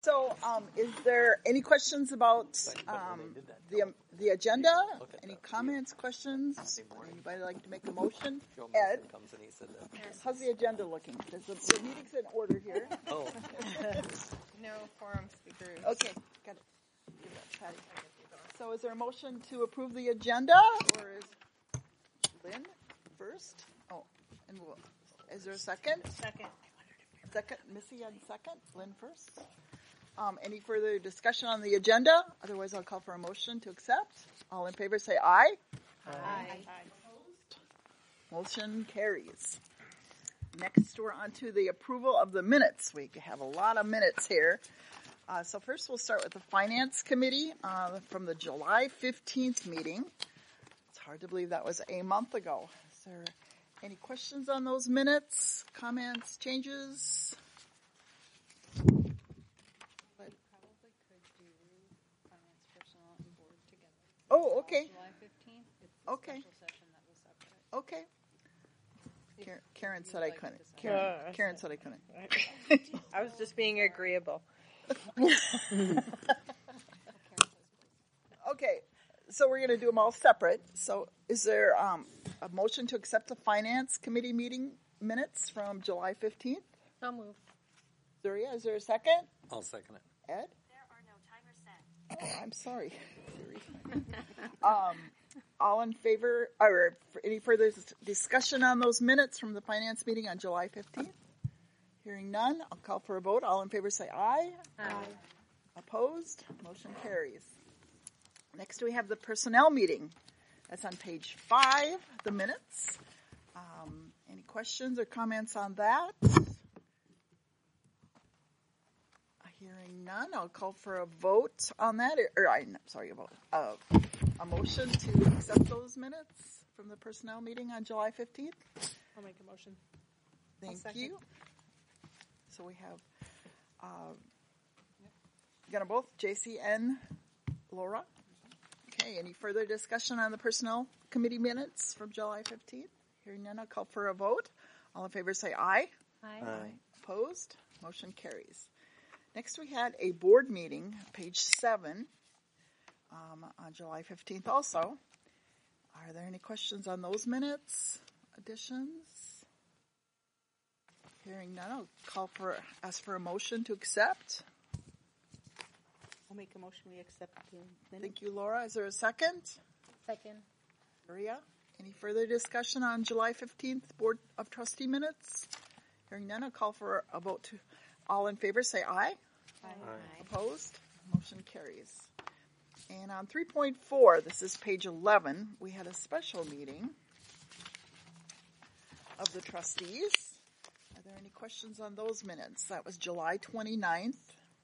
So, is there any questions about the agenda? Any comments, questions? Anybody like to make a motion? Ed, how's the agenda looking? The meeting's in order here. Oh. No forum speakers. Okay, got it. Give that, Patty. So, is there a motion to approve the agenda, or is Lynn first? Oh, and is there a second? Second. Second, Missy on second. Lynn first. Any further discussion on the agenda? Otherwise, I'll call for a motion to accept. All in favor, say aye. Aye. Motion carries. Next, we're on to the approval of the minutes. We have a lot of minutes here. So first, we'll start with the Finance Committee from the July 15th meeting. It's hard to believe that was a month ago. Is there any questions on those minutes? Comments? Changes? Oh, okay. July 15th. It's Okay. special session that was separate. Okay. Karen said I couldn't. decide. Karen said I couldn't. I was just being agreeable. Okay, so we're going to do them all separate. So is there a motion to accept the Finance Committee meeting minutes from July 15th? I'll move. Zuria, is there a second? I'll second it. Ed? There are no timers set. Oh, I'm sorry. All in favor, or any further discussion on those minutes from the Finance meeting on July 15th? Hearing none, I'll call for a vote. All in favor say aye. Aye. Opposed? Motion carries. Next, we have the Personnel meeting. That's on page 5, the minutes. Any questions or comments on that? Hearing none, I'll call for a vote on that. A motion to accept those minutes from the Personnel meeting on July 15th. I'll make a motion. Thank you. So we have gonna both JC and Laura. Okay, any further discussion on the Personnel Committee minutes from July 15th? Hearing none, I'll call for a vote. All in favor say aye. Aye. Opposed? Motion carries. Next we had a board meeting, page 7, on July 15th also. Are there any questions on those minutes? Additions? Hearing none, I'll ask for a motion to accept. I'll make a motion we accept the minutes. Thank you, Laura. Is there a second? Second. Maria? Any further discussion on July 15th Board of Trustee minutes? Hearing none, I'll call for a vote. All in favor say aye. Aye. Opposed? Motion carries. And on 3.4, this is page 11, we had a special meeting of the trustees. Are there any questions on those minutes? That was July 29th.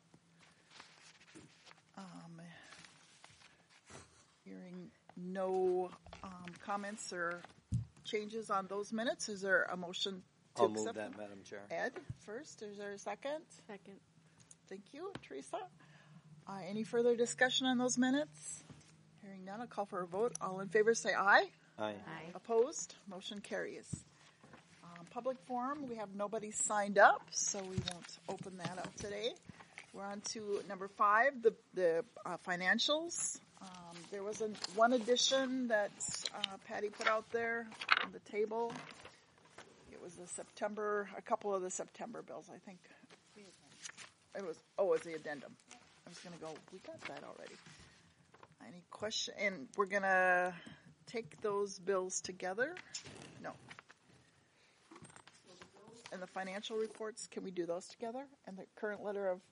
Hearing no comments or changes on those minutes, is there a motion to I'll accept move that, them? Madam Chair. Ed, first. Is there a second? Second. Thank you, Teresa. Any further discussion on those minutes? Hearing none, I'll call for a vote. All in favor say aye. Aye. Opposed? Motion carries. Public forum, we have nobody signed up, so we won't open that up today. We're on to number 5, the financials. There was one addition that Patty put out there on the table. It was a couple of the September bills, I think. It was the addendum. I was going to go, we got that already. Any question? And we're going to take those bills together? No. And the financial reports, can we do those together? And the current letter of...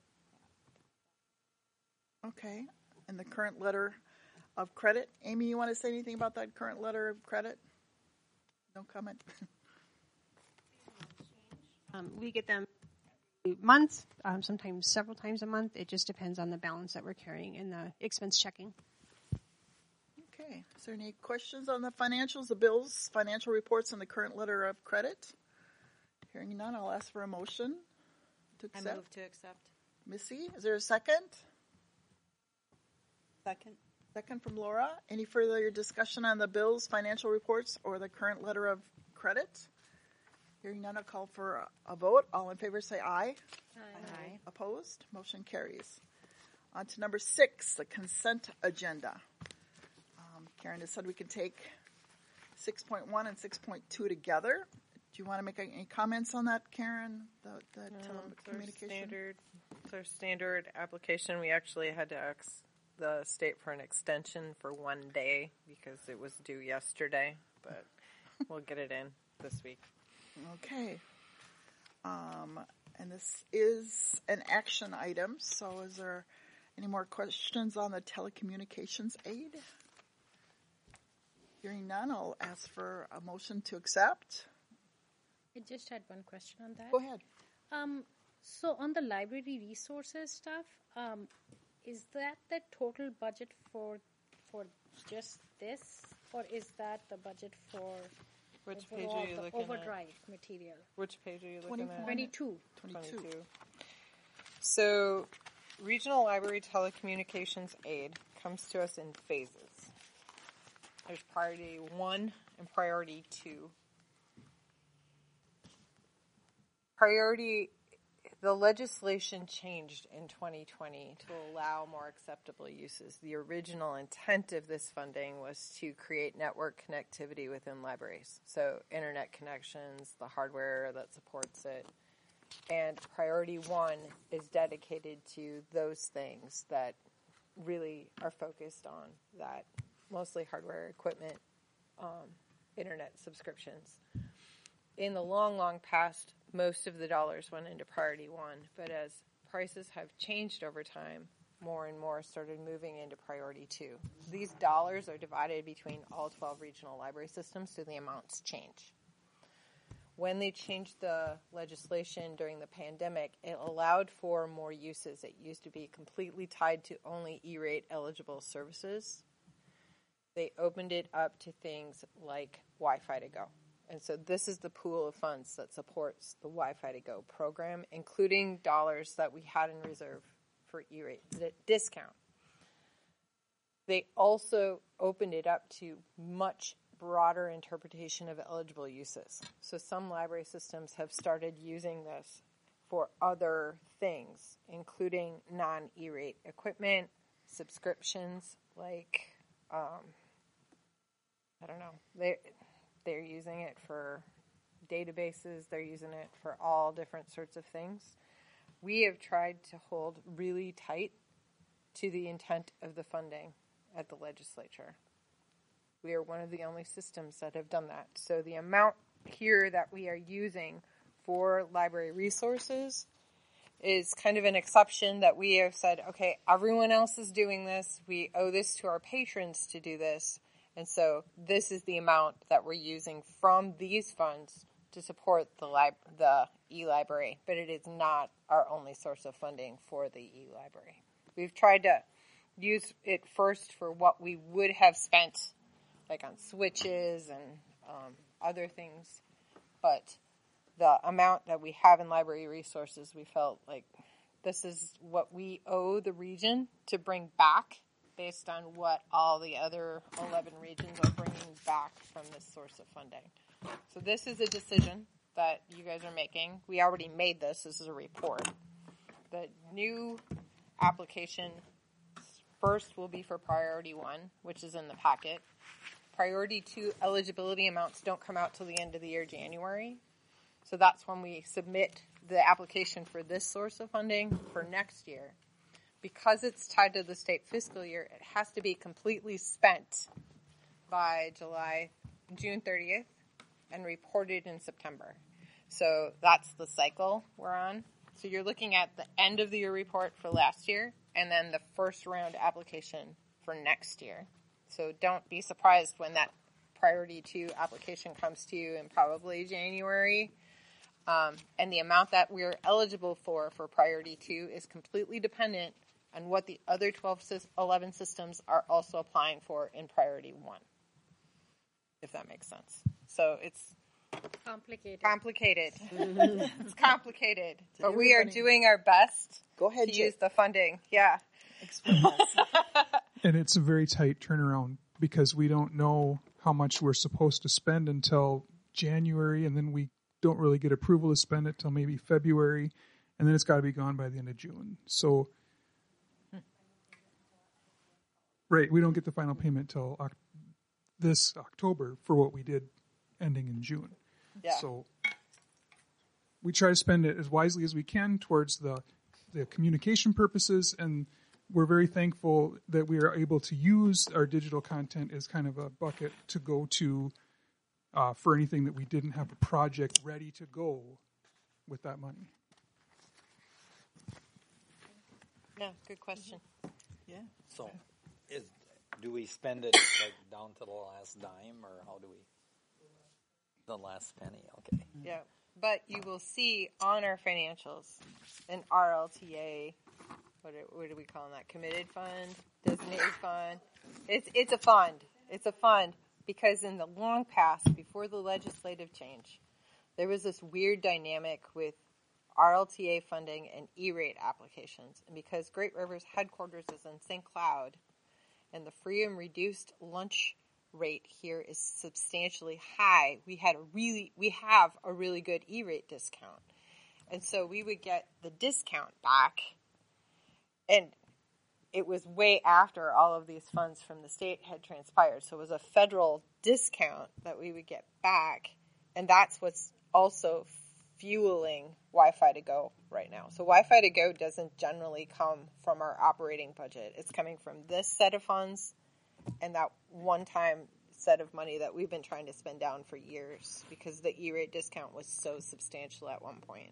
Okay. And the current letter of credit. Amy, you want to say anything about that current letter of credit? No comment? We get them months, sometimes several times a month. It just depends on the balance that we're carrying in the expense checking. Okay. Is there any questions on the financials, the bills, financial reports, and the current letter of credit? Hearing none, I'll ask for a motion to accept. I move to accept. Missy, is there a second? Second. Second from Laura. Any further discussion on the bills, financial reports, or the current letter of credit? Hearing none, I'll call for a vote. All in favor say aye. Aye. Opposed? Motion carries. On to number 6, the consent agenda. Karen has said we can take 6.1 and 6.2 together. Do you want to make any comments on that, Karen? The telecommunication? It's our standard application. We actually had to ask the state for an extension for 1 day because it was due yesterday, but we'll get it in this week. Okay. And this is an action item, so is there any more questions on the telecommunications aid? Hearing none, I'll ask for a motion to accept. I just had one question on that. Go ahead. So on the library resources stuff, is that the total budget for just this, or is that the budget for Which page overall are you the looking overdrive material? Which page are you looking at? 22. 22. So, Regional Library Telecommunications Aid comes to us in phases. There's priority 1 and priority 2. The legislation changed in 2020 to allow more acceptable uses. The original intent of this funding was to create network connectivity within libraries. So internet connections, the hardware that supports it. And priority 1 is dedicated to those things that really are focused on that, mostly hardware, equipment, internet subscriptions. In the long, long past, most of the dollars went into priority 1, but as prices have changed over time, more and more started moving into priority 2. These dollars are divided between all 12 regional library systems, so the amounts change. When they changed the legislation during the pandemic, it allowed for more uses. It used to be completely tied to only E-rate eligible services. They opened it up to things like Wi-Fi to go. And so this is the pool of funds that supports the Wi-Fi to Go program, including dollars that we had in reserve for E-rate discount. They also opened it up to much broader interpretation of eligible uses. So some library systems have started using this for other things, including non-E-rate equipment, subscriptions, like, I don't know, they're using it for databases. They're using it for all different sorts of things. We have tried to hold really tight to the intent of the funding at the legislature. We are one of the only systems that have done that. So the amount here that we are using for library resources is kind of an exception that we have said, okay, everyone else is doing this. We owe this to our patrons to do this. And so this is the amount that we're using from these funds to support the e-library, but it is not our only source of funding for the e-library. We've tried to use it first for what we would have spent, like on switches and other things, but the amount that we have in library resources, we felt like this is what we owe the region to bring back based on what all the other 11 regions are bringing back from this source of funding. So this is a decision that you guys are making. We already made this. This is a report. The new application first will be for priority 1, which is in the packet. Priority 2 eligibility amounts don't come out till the end of the year, January. So that's when we submit the application for this source of funding for next year. Because it's tied to the state fiscal year, it has to be completely spent by June 30th and reported in September. So that's the cycle we're on. So you're looking at the end of the year report for last year and then the first round application for next year. So don't be surprised when that priority 2 application comes to you in probably January. And the amount that we're eligible for priority 2 is completely dependent on what the other 11 systems are also applying for in priority 1, if that makes sense. So it's complicated. It's complicated, but we are doing our best to use the funding. Yeah. And it's a very tight turnaround because we don't know how much we're supposed to spend until January, and then we don't really get approval to spend it till maybe February, and then it's got to be gone by the end of June. So, right, we don't get the final payment till this October for what we did ending in June. Yeah. So we try to spend it as wisely as we can towards the communication purposes, and we're very thankful that we are able to use our digital content as kind of a bucket to go to for anything that we didn't have a project ready to go with that money. Yeah, good question. Yeah. So, do we spend it like down to the last dime, or how do we? The last penny, okay. Yeah, but you will see on our financials an RLTA. What do we call that? Committed fund, designated fund. It's a fund. It's a fund because in the long past, before the legislative change, there was this weird dynamic with RLTA funding and E-rate applications, and because Great River's headquarters is in St. Cloud, and the free and reduced lunch rate here is substantially high, we have a really good E-rate discount. And so we would get the discount back, and it was way after all of these funds from the state had transpired. So it was a federal discount that we would get back, and that's what's also fueling Wi-Fi to Go right now. So Wi-Fi to Go doesn't generally come from our operating budget. It's coming from this set of funds and that one-time set of money that we've been trying to spend down for years because the E-rate discount was so substantial at one point.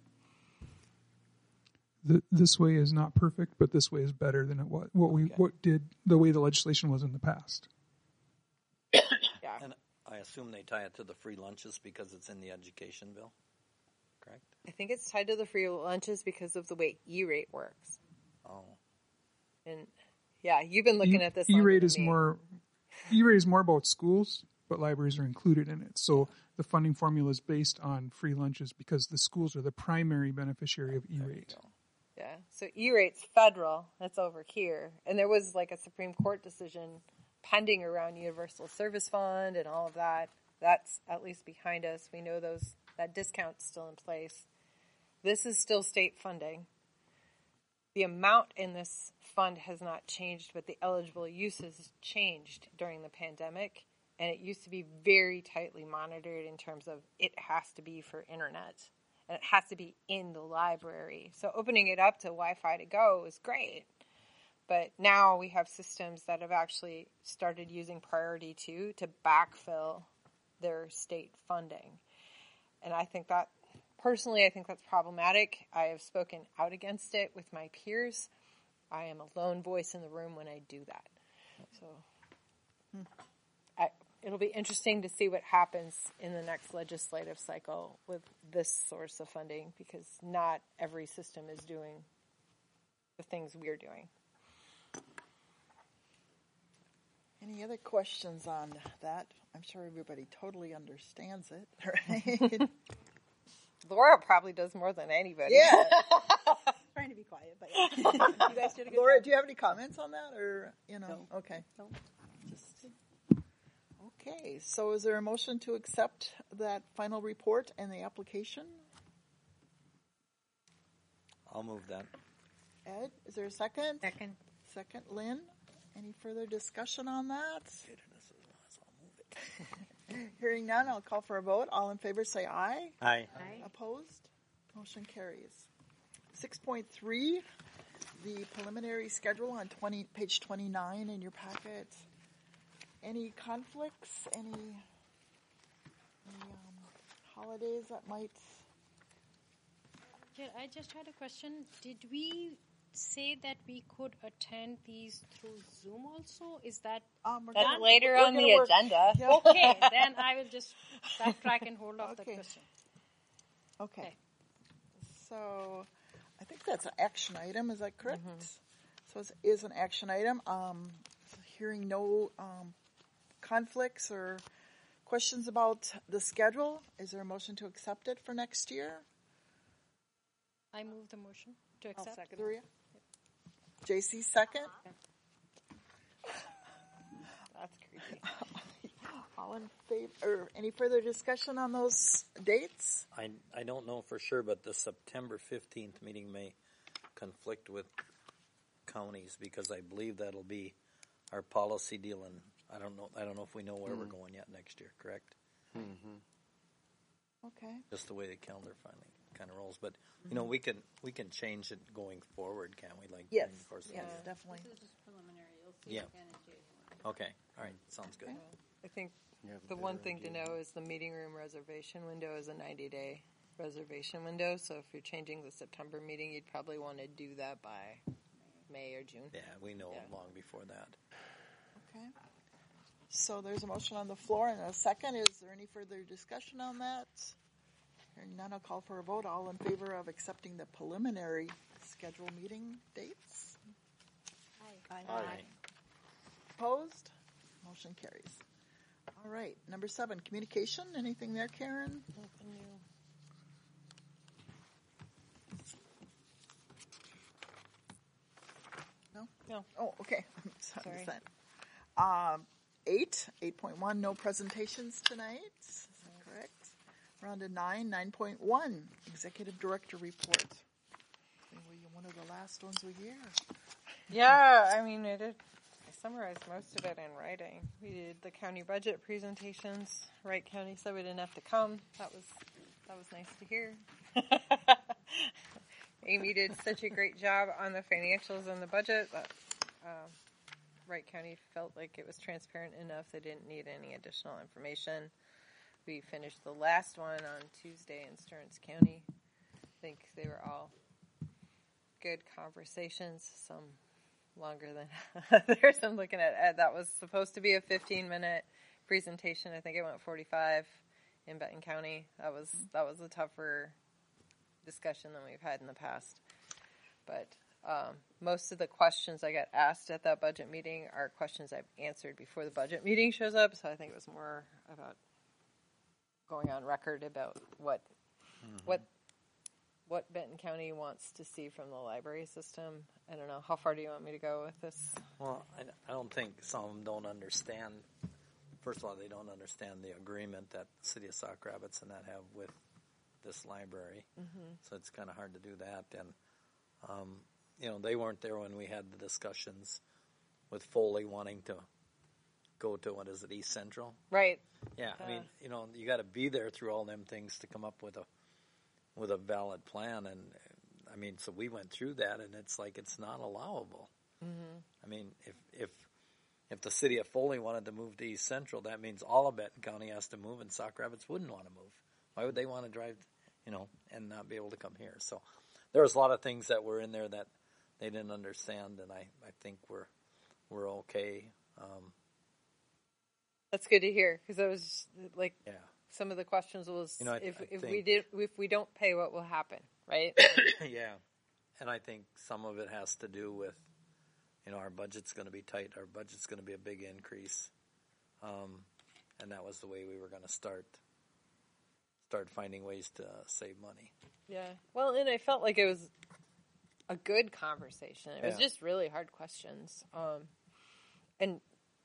This way is not perfect, but this way is better than the way the legislation was in the past. Yeah. And I assume they tie it to the free lunches because it's in the education bill, correct? I think it's tied to the free lunches because of the way E-rate works. Oh. And yeah, you've been looking at this. E-rate is more about schools, but libraries are included in it. So the funding formula is based on free lunches because the schools are the primary beneficiary of E-rate. Yeah, so E-rate's federal. That's over here. And there was like a Supreme Court decision pending around Universal Service Fund and all of that. That's at least behind us. We know that discount's still in place. This is still state funding. The amount in this fund has not changed, but the eligible uses changed during the pandemic. And it used to be very tightly monitored in terms of it has to be for internet. And it has to be in the library. So opening it up to Wi-Fi to Go is great. But now we have systems that have actually started using Priority 2 to backfill their state funding. And I think that, personally, I think that's problematic. I have spoken out against it with my peers. I am a lone voice in the room when I do that. So it'll be interesting to see what happens in the next legislative cycle with this source of funding because not every system is doing the things we're doing. Any other questions on that? I'm sure everybody totally understands it, right? Laura probably does more than anybody. Yeah. Trying to be quiet, but yeah. You guys did a good Laura, job. do you have any comments on that, or No. Okay. No. Okay. So, is there a motion to accept that final report and the application? I'll move that. Ed, is there a second? Second. Second, Lynn. Any further discussion on that? Hearing none, I'll call for a vote. All in favor, say aye. Aye. Opposed? Motion carries. 6.3, the preliminary schedule on page 29 in your packet. Any conflicts? Any holidays that might? Yeah, I just had a question. Did we say that we could attend these through Zoom also? Is that That's later on the agenda. Yeah. okay? Then I will just backtrack and hold off that Okay. question. Okay. So I think that's an action item. Is that correct? So it is an action item. Hearing no conflicts or questions about the schedule, is there a motion to accept it for next year? I move the motion to I'll accept. second. Gloria? JC second? That's creepy. All in favor, or any further discussion on those dates? I don't know for sure, but the September 15th meeting may conflict with counties because I believe that'll be our policy deal, and I don't know if we know where we're going yet next year, correct? Okay. Just the way the calendar finally kind of rolls, but you know we can change it going forward, can't we? Like Yes, during the course of yes, the year. definitely. This is just preliminary. You'll see Yeah. it again in January. Okay, all right, sounds good. I think the one thing to know is the meeting room reservation window is a 90-day reservation window. So if you're changing the September meeting, you'd probably want to do that by May or June. Yeah, we know Yeah. long before that. Okay. So there's a motion on the floor and a second. Is there any further discussion on that? Hearing none, I'll call for a vote. All in favor of accepting the preliminary schedule meeting dates? Aye. Opposed? Motion carries. All right. Number 7, communication. Anything there, Karen? Nothing new. No? No. Oh, okay. Sorry. 8.1, no presentations tonight. Is that correct? We're on to 9.1, executive director report. One of the last ones we hear. Yeah, I mean, I summarized most of it in writing. We did the county budget presentations. Wright County said we didn't have to come. That was nice to hear. Amy did such a great job on the financials and the budget that Wright County felt like it was transparent enough. They didn't need any additional information. We finished the last one on Tuesday in Stearns County. I think they were all good conversations, some longer than others. I'm looking at Ed. That was supposed to be a 15-minute presentation. I think it went 45 in Benton County. That was a tougher discussion than we've had in the past. But most of the questions I got asked at that budget meeting are questions I've answered before the budget meeting shows up. So I think it was more about going on record about what Benton County wants to see from the library system. I don't know. How far do you want me to go with this? Well, I don't think some of them don't understand. First of all, they don't understand the agreement that the City of Sauk Rapids and that have with this library. So it's kind of hard to do that. And, they weren't there when we had the discussions with Foley wanting to go to, what is it, East Central? Right. Yeah, I mean, you got to be there through all them things to come up with a valid plan. And, I mean, so we went through that, and it's like it's not allowable. I mean, if the city of Foley wanted to move to East Central, that means all of Benton County has to move, and Sauk Rapids wouldn't want to move. Why would they want to drive, and not be able to come here? So there was a lot of things that were in there that they didn't understand, and I think we're okay. That's good to hear, because it was like Yeah. some of the questions was I if think- we don't pay, what will happen, right? Yeah, and I think some of it has to do with, our budget's going to be tight. Our budget's going to be a big increase, and that was the way we were going to start finding ways to save money. Yeah. Well, and I felt like it was a good conversation. It was Yeah. just really hard questions. And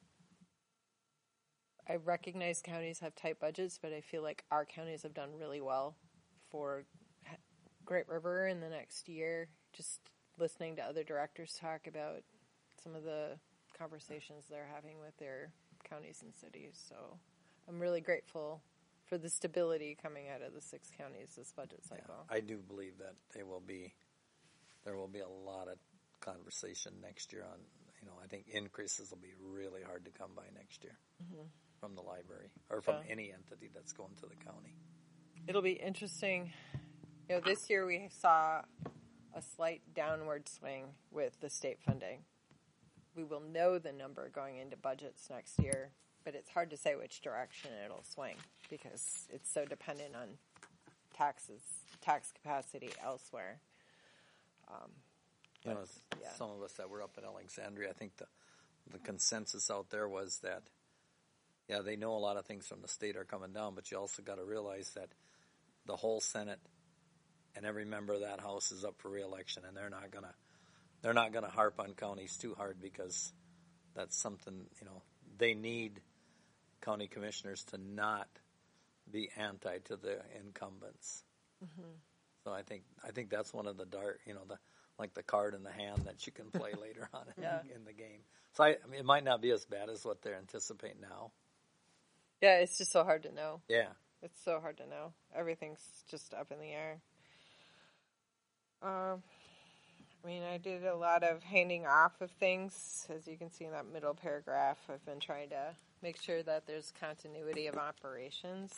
I recognize counties have tight budgets, but I feel like our counties have done really well for Great River in the next year. Just listening to other directors talk about some of the conversations they're having with their counties and cities. So I'm really grateful for the stability coming out of the 6 counties this budget cycle. Yeah, I do believe that there will be a lot of conversation next year on, I think increases will be really hard to come by next year from the library or from any entity that's going to the county. It'll be interesting. This year we saw a slight downward swing with the state funding. We will know the number going into budgets next year, but it's hard to say which direction it'll swing because it's so dependent on tax capacity elsewhere. Some of us that were up in Alexandria, I think the consensus out there was that, they know a lot of things from the state are coming down, but you also got to realize that the whole Senate and every member of that House is up for re-election, and they're not gonna harp on counties too hard because that's something they need county commissioners to not be anti to the incumbents. So I think that's one of the like the card in the hand that you can play later on in the game. So I mean, it might not be as bad as what they're anticipating now. Yeah, it's just so hard to know. Yeah. It's so hard to know. Everything's just up in the air. I mean, I did a lot of handing off of things. As you can see in that middle paragraph, I've been trying to make sure that there's continuity of operations.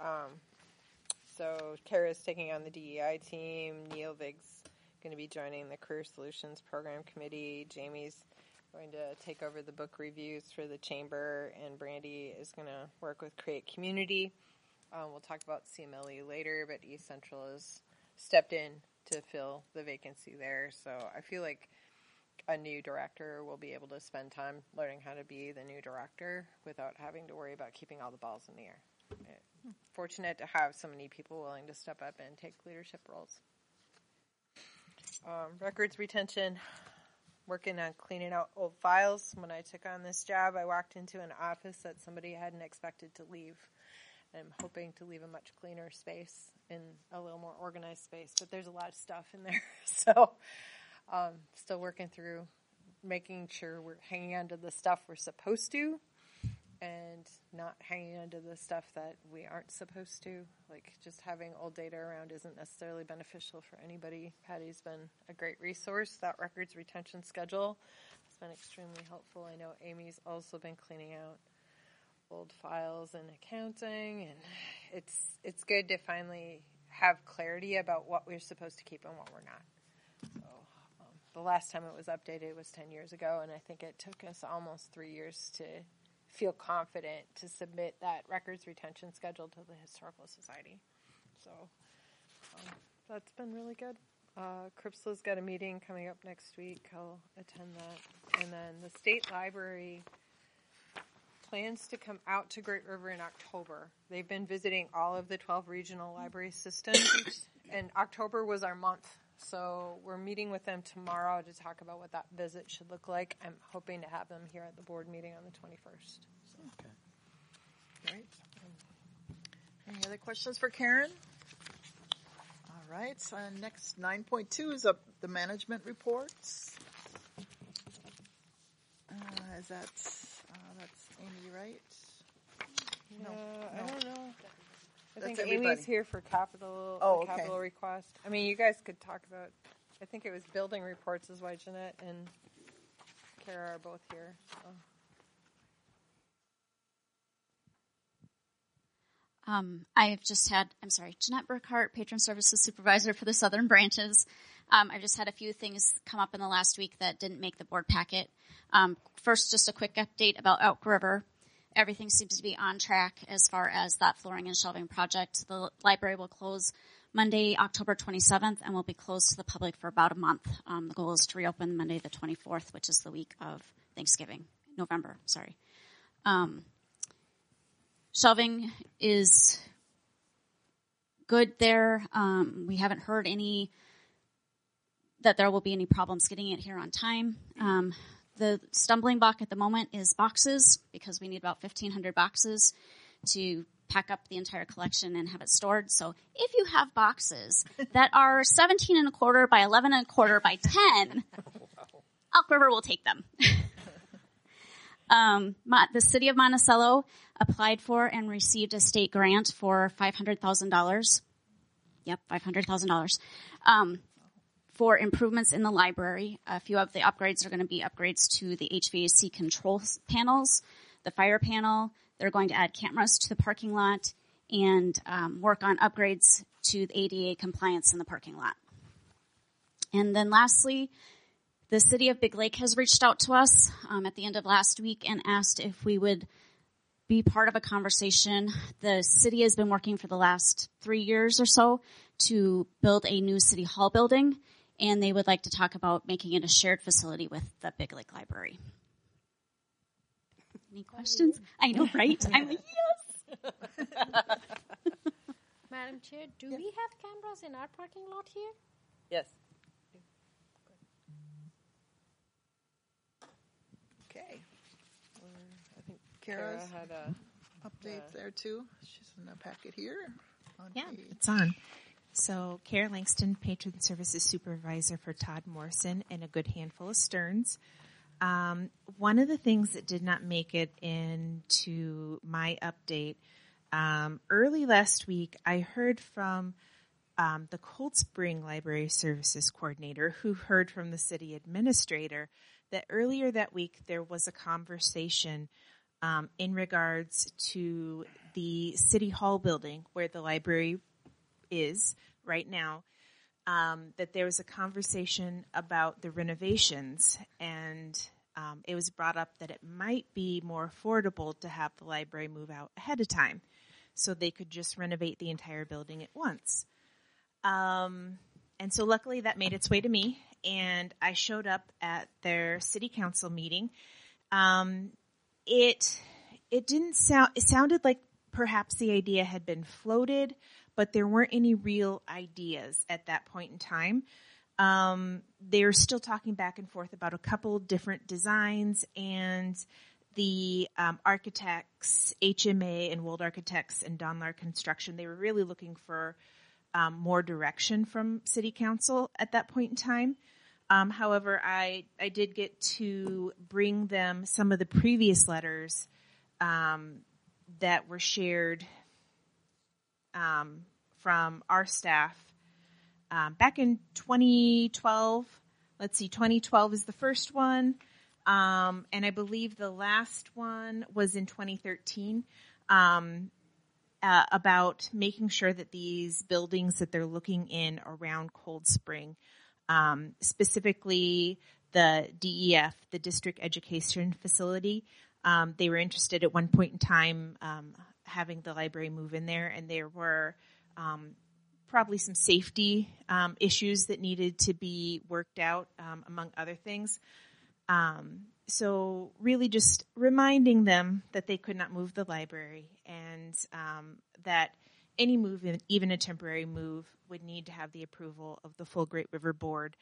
So Kara's taking on the DEI team. Neil Vig's going to be joining the Career Solutions Program Committee. Jamie's going to take over the book reviews for the chamber, and Brandy is going to work with Create Community. We'll talk about CMLE later, but East Central has stepped in to fill the vacancy there. So I feel like a new director will be able to spend time learning how to be the new director without having to worry about keeping all the balls in the air. Fortunate to have so many people willing to step up and take leadership roles. Records retention, working on cleaning out old files. When I took on this job, I walked into an office that somebody hadn't expected to leave. I'm hoping to leave a much cleaner space and a little more organized space, but there's a lot of stuff in there. So still working through making sure we're hanging on to the stuff we're supposed to and not hanging on to the stuff that we aren't supposed to. Like, just having old data around isn't necessarily beneficial for anybody. Patty's been a great resource. That records retention schedule has been extremely helpful. I know Amy's also been cleaning out old files and accounting, and it's good to finally have clarity about what we're supposed to keep and what we're not. So the last time it was updated was 10 years ago, and I think it took us almost 3 years to feel confident to submit that records retention schedule to the Historical Society. So that's been really good. Cripsla's got a meeting coming up next week. I'll attend that. And then the State Library plans to come out to Great River in October. They've been visiting all of the 12 regional library systems, and October was our month. So we're meeting with them tomorrow to talk about what that visit should look like. I'm hoping to have them here at the board meeting on the 21st. So. Okay. All right. Any other questions for Karen? All right. So next, 9.2 is the management reports. Is that that's Amy, right? No, No. I don't know. I That's think everybody. Amy's here for capital Oh, capital okay. request. I mean, you guys could talk about. I think it was building reports is why Jeanette and Kara are both here. So. I've just had, Jeanette Burkhart, Patron Services Supervisor for the Southern Branches. I've just had a few things come up in the last week that didn't make the board packet. First, just a quick update about Elk River. Everything seems to be on track as far as that flooring and shelving project. The library will close Monday, October 27th, and will be closed to the public for about a month. The goal is to reopen Monday the 24th, which is the week of November. Shelving is good there. We haven't heard that there will be any problems getting it here on time. The stumbling block at the moment is boxes, because we need about 1,500 boxes to pack up the entire collection and have it stored. So if you have boxes that are 17 and a quarter by 11 and a quarter by 10, Elk River will take them. The city of Monticello applied for and received a state grant for $500,000. Yep, $500,000. For improvements in the library. A few of the upgrades are going to be upgrades to the HVAC control panels, the fire panel. They're going to add cameras to the parking lot and work on upgrades to the ADA compliance in the parking lot. And then lastly, the city of Big Lake has reached out to us at the end of last week and asked if we would be part of a conversation. The city has been working for the last 3 years or so to build a new city hall building, and they would like to talk about making it a shared facility with the Big Lake Library. Any questions? I know, right? I'm like, yes! Madam Chair, do we have cameras in our parking lot here? Yes. Okay. I think Kara's? Kara had a update there too. She's in the packet here. Yeah, it's on. So, Kara Langston, Patron Services Supervisor for Todd Morrison and a good handful of Stearns. One of the things that did not make it into my update, early last week, I heard from the Cold Spring Library Services Coordinator, who heard from the city administrator, that earlier that week there was a conversation in regards to the City Hall building where the library is right now, that there was a conversation about the renovations, and it was brought up that it might be more affordable to have the library move out ahead of time so they could just renovate the entire building at once. And so luckily that made its way to me, and I showed up at their city council meeting. It sounded like perhaps the idea had been floated, but there weren't any real ideas at that point in time. They were still talking back and forth about a couple different designs, and the architects, HMA and Wold Architects and Donlar Construction, they were really looking for more direction from City Council at that point in time. However, I did get to bring them some of the previous letters that were shared from our staff back in 2012. Let's see, 2012 is the first one, and I believe the last one was in 2013 about making sure that these buildings that they're looking in around Cold Spring, specifically the DEF, the District Education Facility, they were interested at one point in time having the library move in there, and there were probably some safety issues that needed to be worked out, among other things. So really just reminding them that they could not move the library, and that any move, even a temporary move, would need to have the approval of the full Great River Board.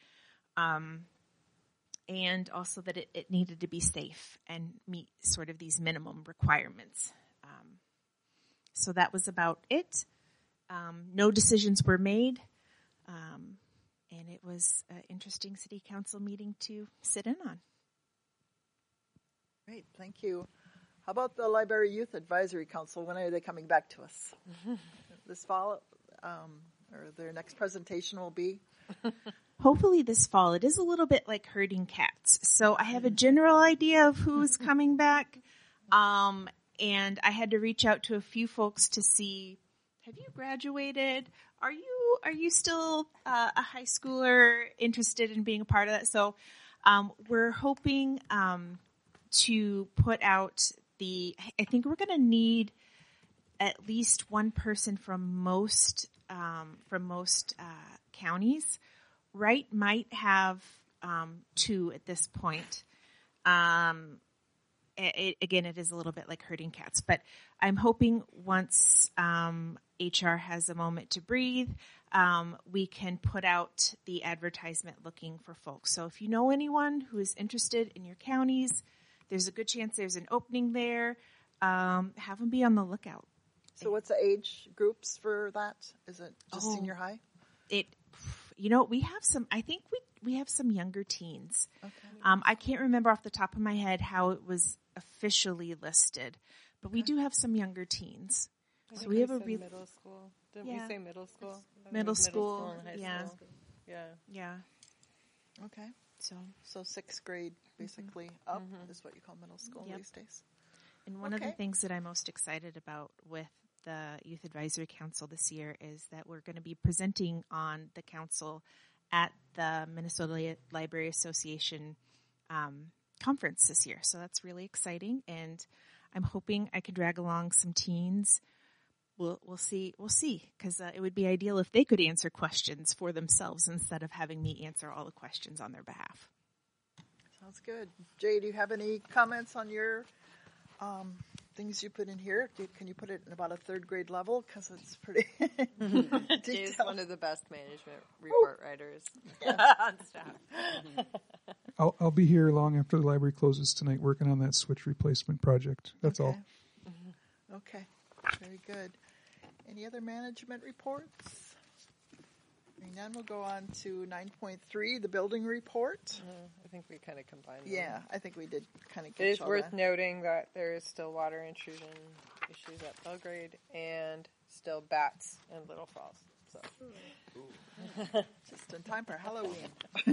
And also that it needed to be safe and meet sort of these minimum requirements. So that was about it. No decisions were made. And it was an interesting city council meeting to sit in on. Great, thank you. How about the Library Youth Advisory Council? When are they coming back to us? This fall? Or their next presentation will be? Hopefully this fall. It is a little bit like herding cats. So I have a general idea of who's coming back. And I had to reach out to a few folks to see, have you graduated? Are you still a high schooler interested in being a part of that? So we're hoping to put out I think we're going to need at least one person from most counties. Wright might have 2 at this point. It is a little bit like herding cats, but I'm hoping once HR has a moment to breathe, we can put out the advertisement looking for folks. So if you know anyone who is interested in your counties, there's a good chance there's an opening there. Have them be on the lookout. So what's the age groups for that? Is it just senior high? We have some, I think we have some younger teens. Okay. I can't remember off the top of my head how it was officially listed, but we do have some younger teens. So we have a middle school. Didn't we say middle school? Middle school, and high yeah. school. Yeah. Okay. So 6th grade basically up is what you call middle school these days. And one of the things that I'm most excited about with the Youth Advisory Council this year is that we're going to be presenting on the council at the Minnesota Library Association conference this year. So that's really exciting, and I'm hoping I can drag along some teens. We'll see, because it would be ideal if they could answer questions for themselves instead of having me answer all the questions on their behalf. Sounds good. Jay, do you have any comments on your things you put in here? Can you put it in about a 3rd grade level? Because it's pretty detailed. Jay's one of the best management report writers on staff. I'll be here long after the library closes tonight working on that switch replacement project. That's all. Okay. good. Any other management reports? Hearing none, we'll go on to 9.3, the building report. I think we kind of combined them. Yeah, I think we did kind of It get is all worth that. noting that there is still water intrusion issues at Belgrade and still bats in Little Falls. So Just in time for Halloween.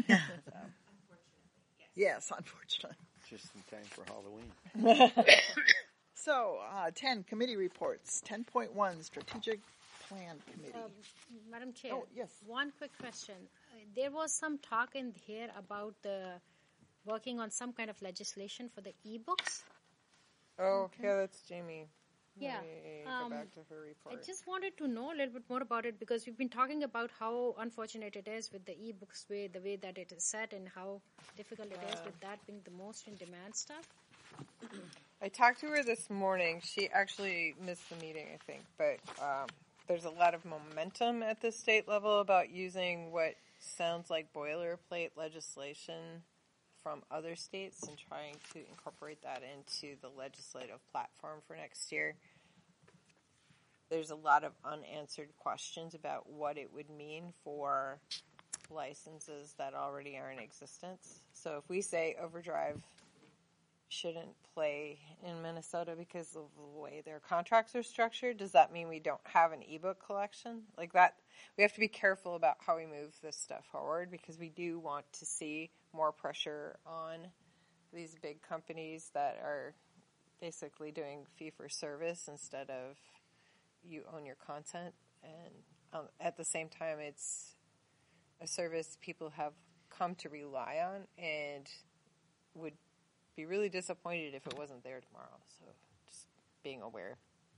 Yes, unfortunately. Just in time for Halloween. So, 10, committee reports. 10.1, strategic plan committee. Madam Chair. Oh, yes. One quick question. There was some talk in here about working on some kind of legislation for the e-books. Oh, yeah, that's Jamie. Yeah. Let me go back to her I report. just wanted to know a little bit more about it because we've been talking about how unfortunate it is with the e-books the way that it is set and how difficult it is with that being the most in demand stuff. I talked to her this morning. She actually missed the meeting, I think, but there's a lot of momentum at the state level about using what sounds like boilerplate legislation from other states and trying to incorporate that into the legislative platform for next year. There's a lot of unanswered questions about what it would mean for licenses that already are in existence. So if we say Overdrive shouldn't play in Minnesota because of the way their contracts are structured, does that mean we don't have an ebook collection? Like that, we have to be careful about how we move this stuff forward because we do want to see more pressure on these big companies that are basically doing fee for service instead of you own your content. And at the same time, it's a service people have come to rely on and would be really disappointed if it wasn't there tomorrow. So just being aware.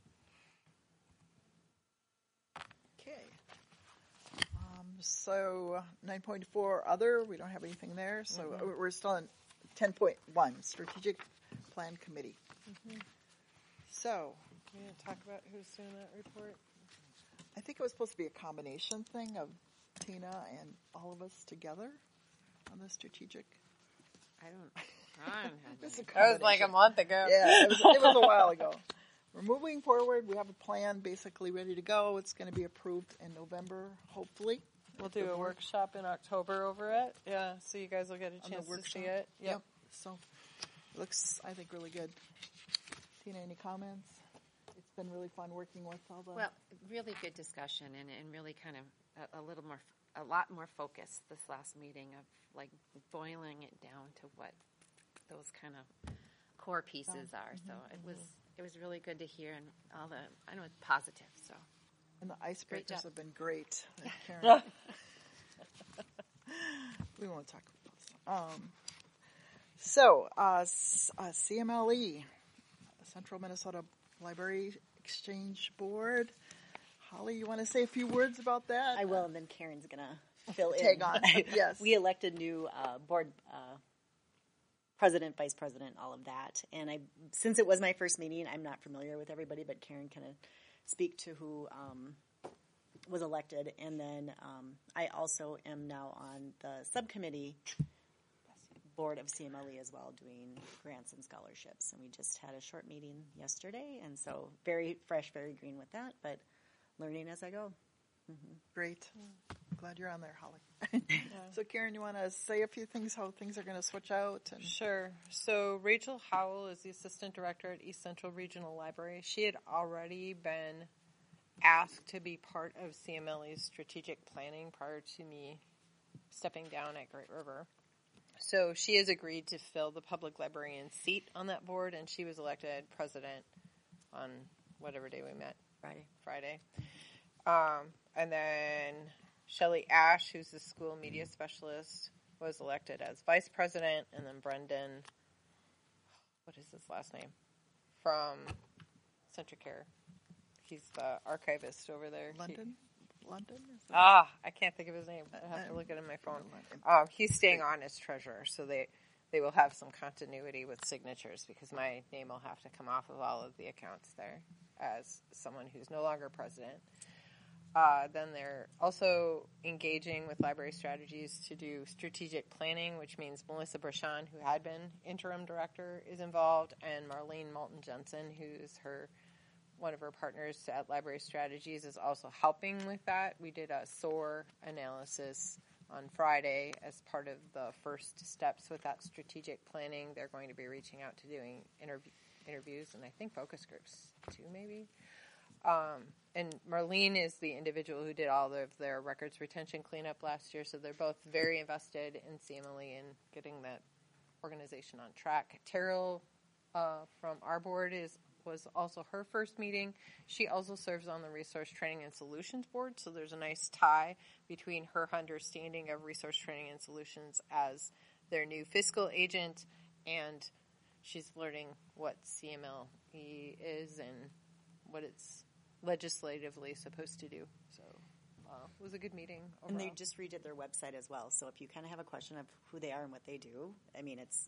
Okay. So 9.4 other, we don't have anything there. So we're still on 10.1, strategic plan committee. So We didn't talk about who's doing that report. I think it was supposed to be a combination thing of Tina and all of us together on the strategic. This is a That was like a combination. month ago. Yeah, it was a while ago. We're moving forward. We have a plan basically ready to go. It's going to be approved in November, hopefully. We'll do a workshop in October over it. Yeah, so you guys will get a On the chance to workshop? see it. Yep. So, looks, I think, really good. Tina, any comments? It's been really fun working with all the... Well, really good discussion and really kind of a lot more focus this last meeting of like boiling it down to what those kind of core pieces are. So it was really good to hear and all the, I know it's positive, so. And the Great icebreakers job. have been great. Karen. We won't talk about those. So, CMLE, Central Minnesota Library Exchange Board. Holly, you want to say a few words about that? I will, and then Karen's going to fill in. Tag on. Yes. We elected new board president, vice president, all of that. And since it was my first meeting, I'm not familiar with everybody, but Karen kind of speak to who was elected. And then I also am now on the subcommittee board of CMLE as well, doing grants and scholarships. And we just had a short meeting yesterday, and so very fresh, very green with that, but learning as I go. Great. Glad you're on there, Holly. So, Karen, you want to say a few things, how things are going to switch out? And... Sure. So Rachel Howell is the assistant director at East Central Regional Library. She had already been asked to be part of CMLE's strategic planning prior to me stepping down at Great River. So she has agreed to fill the public librarian seat on that board, and she was elected president on whatever day we met. Friday. And then Shelley Ash, who's the school media specialist, was elected as vice president, and then Brendan, what is his last name? From Centricare. He's the archivist over there. London? I can't think of his name. I have to look at it on my phone. He's staying on as treasurer, so they will have some continuity with signatures because my name will have to come off of all of the accounts there as someone who's no longer president. Then they're also engaging with Library Strategies to do strategic planning, which means Melissa Brachon, who had been interim director, is involved, and Marlene Moulton Jensen, who's her one of our partners at Library Strategies is also helping with that. We did a SOAR analysis on Friday as part of the first steps with that strategic planning. They're going to be reaching out to doing interviews and I think focus groups too, maybe. And Marlene is the individual who did all of their records retention cleanup last year, so they're both very invested in CMLE and getting that organization on track. Terrell from our board was also her first meeting. She also serves on the Resource Training and Solutions Board, so there's a nice tie between her understanding of Resource Training and Solutions as their new fiscal agent, and she's learning what CMLE is and what it's legislatively supposed to do. So it was a good meeting overall. And they just redid their website as well, so if you kind of have a question of who they are and what they do, I mean, it's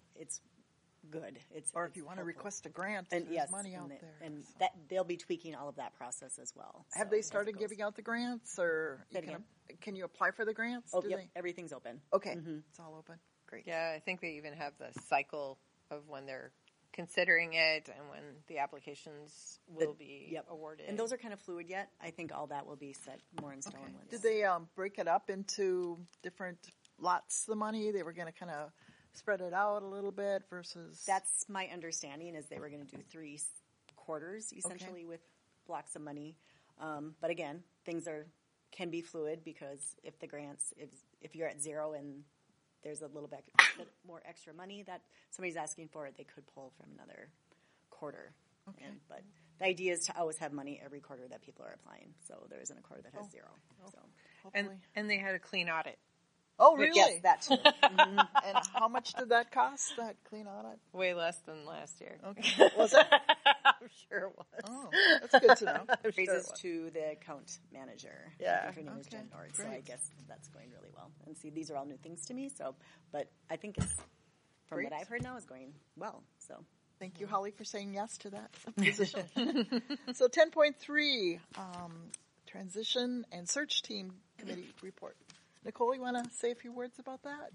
good. Or if you want to request a grant, there's money out there. And that they'll be tweaking all of that process as well. Have they started giving out the grants, or can you apply for the grants? Oh, yep, everything's open. Okay, it's all open. Great. Yeah, I think they even have the cycle of when they're considering it and when the applications will be awarded. And those are kind of fluid yet. I think all that will be set more in stone. Okay. Did they break it up into different lots, the money? They were going to kind of spread it out a little bit versus... That's my understanding, is they were going to do 3 quarters, essentially, with blocks of money. But again, things can be fluid, because if the grants, if you're at 0 and there's a little bit more extra money that somebody's asking for, they could pull from another quarter. Okay. But the idea is to always have money every quarter that people are applying. So there isn't a quarter that has 0. So and they had a clean audit. Oh, really? Yes, that too. And how much did that cost, that clean audit? Way less than last year. Okay. Was it? I'm sure it was. Oh, that's good to know. Raises to the account manager. Yeah. Her name is Okay. Jen Nord, so Great. I guess that's going really well. And see, these are all new things to me, but I think it's, from Great. what I've heard now, is going well. So Thank you, Holly, for saying yes to that position. So 10.3, Transition and Search Team Committee Report. Nicole, you want to say a few words about that?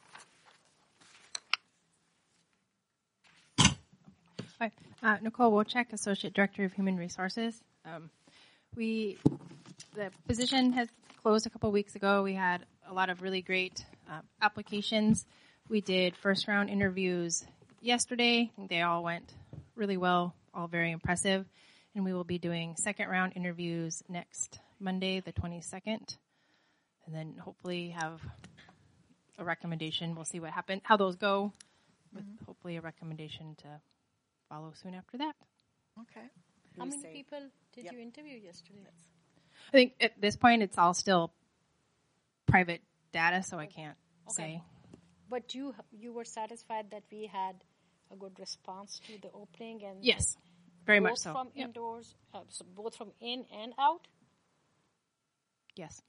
Hi, Nicole Wojcik, Associate Director of Human Resources. The position has closed a couple weeks ago. We had a lot of really great applications. We did first round interviews yesterday. I think they all went really well, all very impressive. And we will be doing second round interviews next Monday, the 22nd. And then hopefully have a recommendation. We'll see what happens, how those go, with hopefully a recommendation to follow soon after that. Okay. How many people did you interview yesterday? I think at this point it's all still private data, so I can't say. But you were satisfied that we had a good response to the opening, and yes, very both much so. From indoors, so both from in and out. Yes.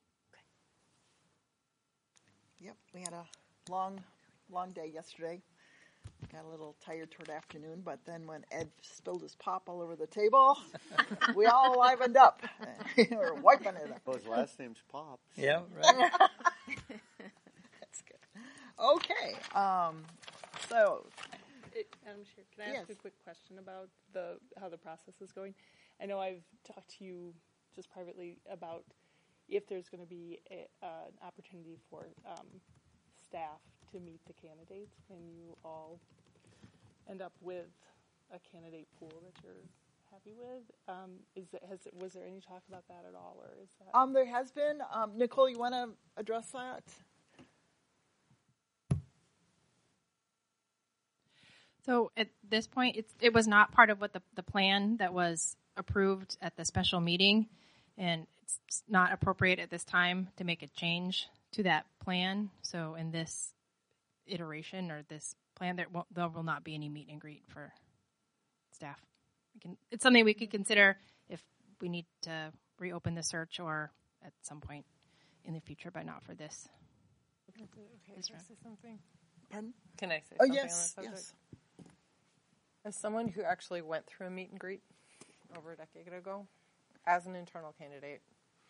Yep, we had a long day yesterday. Got a little tired toward afternoon, but then when Ed spilled his pop all over the table, we all livened up. We were wiping it up. Well, his last name's Pops. Yeah, right. That's good. Okay, so... Madam Chair, can I ask a quick question about how the process is going? I know I've talked to you just privately about if there's going to be an opportunity for staff to meet the candidates when you all end up with a candidate pool that you're happy with. Was there any talk about that at all, or is that? There has been. Nicole, you want to address that? So at this point, it was not part of what the plan that was approved at the special meeting, and it's not appropriate at this time to make a change to that plan. So in this iteration or this plan, there will not be any meet and greet for staff. It's something we could consider if we need to reopen the search or at some point in the future, but not for this. Okay, can I say something? Pardon? Can I say Oh, something yes, on this subject? yes. As someone who actually went through a meet and greet over a decade ago, as an internal candidate,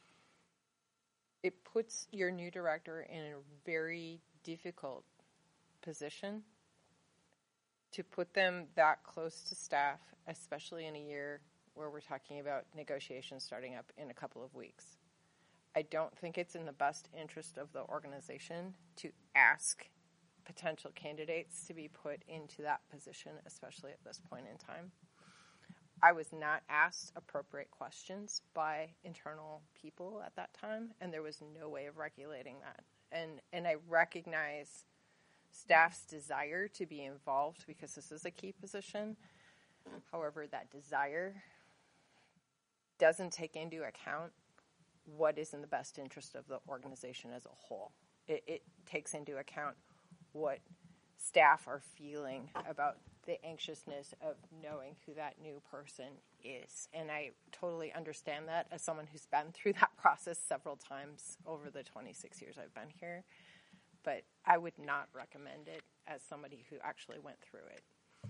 it puts your new director in a very difficult position to put them that close to staff, especially in a year where we're talking about negotiations starting up in a couple of weeks. I don't think it's in the best interest of the organization to ask potential candidates to be put into that position, especially at this point in time. I was not asked appropriate questions by internal people at that time, and there was no way of regulating that. And I recognize staff's desire to be involved because this is a key position. However, that desire doesn't take into account what is in the best interest of the organization as a whole. It takes into account what staff are feeling about the anxiousness of knowing who that new person is. And I totally understand that as someone who's been through that process several times over the 26 years I've been here. But I would not recommend it as somebody who actually went through it.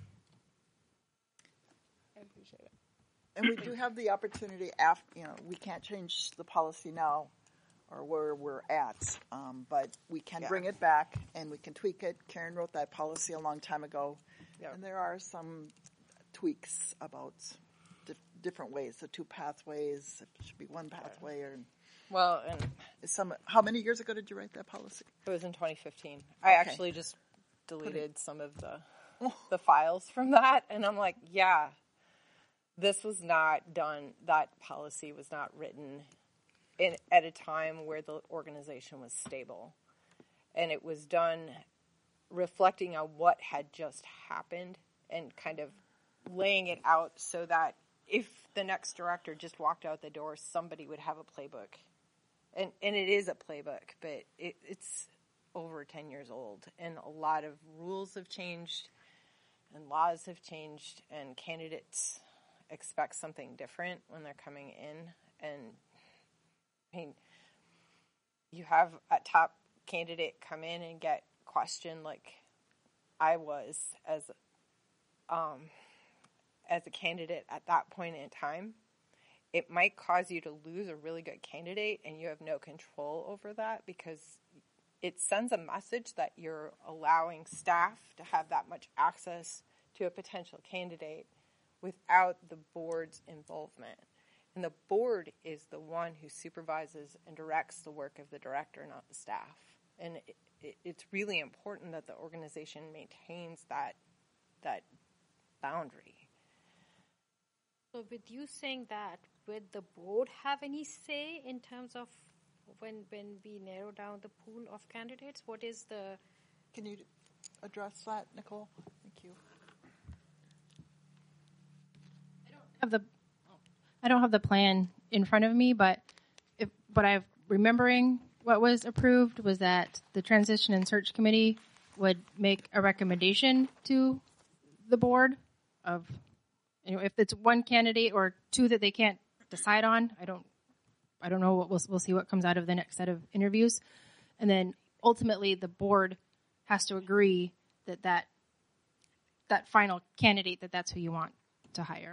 I appreciate it. And we do have the opportunity after, we can't change the policy now or where we're at, but we can bring it back and we can tweak it. Karen wrote that policy a long time ago, and there are some tweaks about different ways, the two pathways, it should be one pathway. Well, and how many years ago did you write that policy? It was in 2015. I actually just deleted some of the files from that, and I'm like, this was not done, that policy was not written at a time where the organization was stable. And it was done reflecting on what had just happened and kind of laying it out so that if the next director just walked out the door, somebody would have a playbook. And it is a playbook, but it's over 10 years old. And a lot of rules have changed and laws have changed, and candidates expect something different when they're coming in. And I mean, you have a top candidate come in and get questioned like I was as a candidate at that point in time. It might cause you to lose a really good candidate, and you have no control over that because it sends a message that you're allowing staff to have that much access to a potential candidate without the board's involvement. And the board is the one who supervises and directs the work of the director, not the staff. And it's really important that the organization maintains that boundary. So with you saying that, would the board have any say in terms of when we narrow down the pool of candidates? What is the... Can you address that, Nicole? Thank you. I don't have the plan in front of me, but what I'm remembering what was approved was that the Transition and Search Committee would make a recommendation to the board of, if it's one candidate or two that they can't decide on. I don't know what we'll see what comes out of the next set of interviews, and then ultimately the board has to agree that final candidate that's who you want to hire.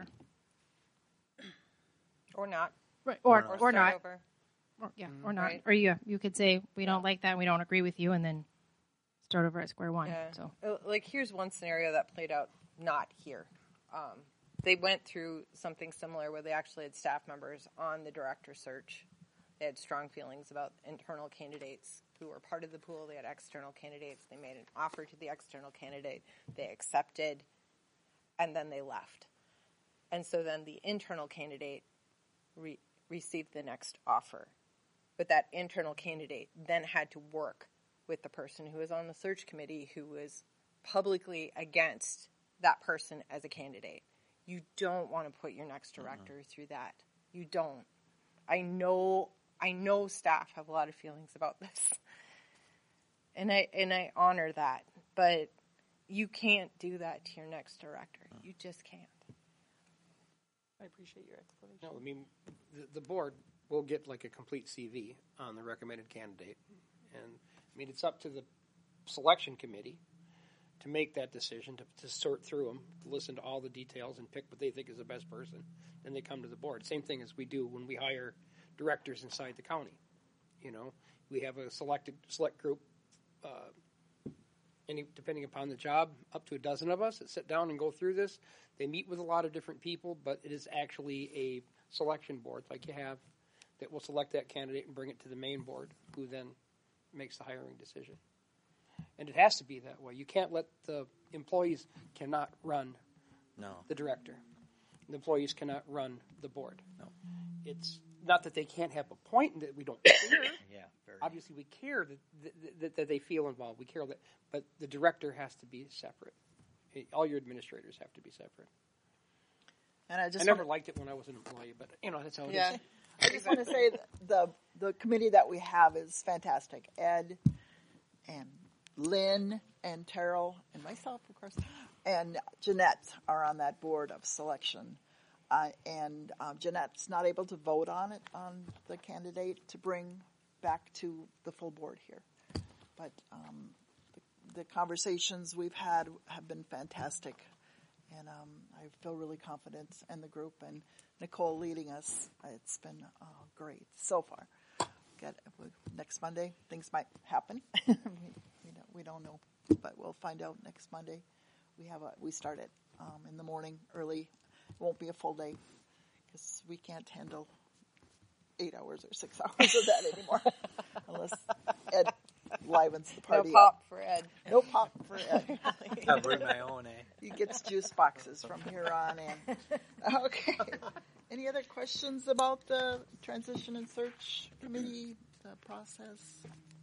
Or not. Right. Or not. Over. Or not. Right. Or you could say, we don't like that, we don't agree with you, and then start over at square one. Yeah. So, like, here's one scenario that played out not here. They went through something similar where they actually had staff members on the director search. They had strong feelings about internal candidates who were part of the pool. They had external candidates. They made an offer to the external candidate. They accepted, and then they left. And so then the internal candidate received the next offer. But that internal candidate then had to work with the person who was on the search committee who was publicly against that person as a candidate. You don't want to put your next director through that. You don't. I know staff have a lot of feelings about this. And I honor that. But you can't do that to your next director. You just can't. I appreciate your explanation. No, I mean, the board will get like a complete CV on the recommended candidate. And I mean, it's up to the selection committee to make that decision, to sort through them, to listen to all the details and pick what they think is the best person. Then they come to the board. Same thing as we do when we hire directors inside the county. We have a select group depending upon the job, up to a dozen of us that sit down and go through this. They meet with a lot of different people, but it is actually a selection board like you have that will select that candidate and bring it to the main board, who then makes the hiring decision. And it has to be that way. You can't let the employees cannot run the director. The employees cannot run the board. No. It's not that they can't have a point and that we don't care. Very. Obviously, we care that they feel involved. We care that, but the director has to be separate. All your administrators have to be separate. And I never liked it when I was an employee, but that's how it is. I just want to say that the committee that we have is fantastic. Ed and Lynn and Terrell and myself, of course, and Jeanette are on that board of selection. And Jeanette's not able to vote on the candidate to bring back to the full board here. But the conversations we've had have been fantastic. And I feel really confident in the group, and Nicole leading us. It's been great so far. Next Monday, things might happen. we don't know, but we'll find out next Monday. We start it in the morning early. It won't be a full day because we can't handle 8 hours or 6 hours of that anymore, unless Ed livens the party. No pop for Ed. No pop for Ed. I bring my own, He gets juice boxes from here on in. Okay. Any other questions about the transition and search committee, the process?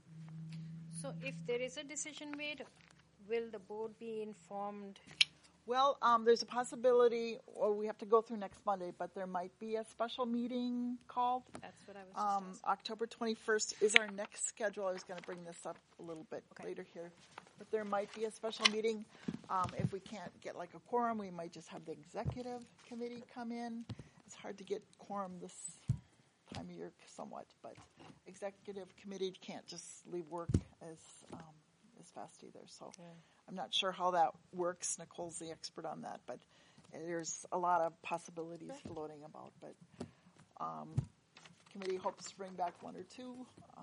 So if there is a decision made, will the board be informed? Well, there's a possibility, or we have to go through next Monday, but there might be a special meeting called. That's what I was just asking. October 21st is our next schedule. I was going to bring this up a little bit later here. But there might be a special meeting. If we can't get like a quorum, we might just have the executive committee come in. It's hard to get quorum this time of year somewhat, but executive committee can't just leave work as fast either. So I'm not sure how that works. Nicole's the expert on that, but there's a lot of possibilities floating about. But committee hopes to bring back one or two.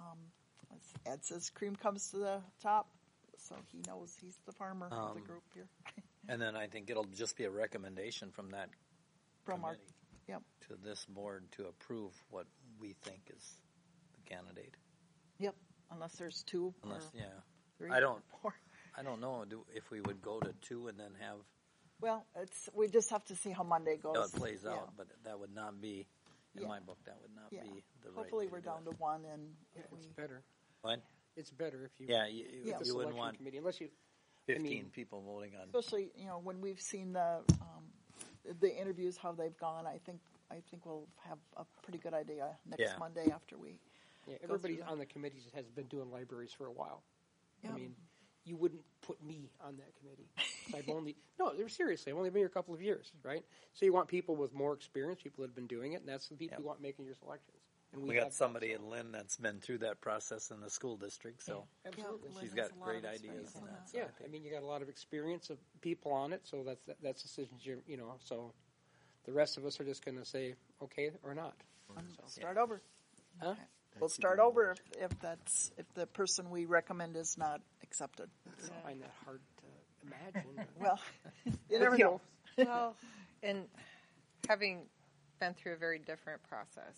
As Ed says, cream comes to the top, so he knows he's the farmer of the group here. And then I think it'll just be a recommendation from that committee to this board to approve what we think is the candidate. Yep, unless there's two. Three, I don't four. I don't know if we would go to two and then have. Well, we just have to see how Monday goes. How it plays out, but that would not be in my book. That would not be the right. Hopefully, we're to down to one, and it's better. What? It's better if you. You wouldn't want committee unless you 15 people voting on. Especially, when we've seen the interviews, how they've gone. I think we'll have a pretty good idea next Monday after we. Yeah, everybody on the committees has been doing libraries for a while. I mean, you wouldn't put me on that committee. Seriously, I've only been here a couple of years, right? So you want people with more experience, people that have been doing it, and that's the people you want making your selections. And we got somebody in Lynn that's been through that process in the school district, so absolutely, she's got great ideas on that. Yeah, I mean, you got a lot of experience of people on it, so that's decisions So the rest of us are just going to say okay or not. Start over. Huh? Okay. We'll start over if the person we recommend is not accepted. So. I find that hard to imagine. Well, you never know. Well, and having been through a very different process,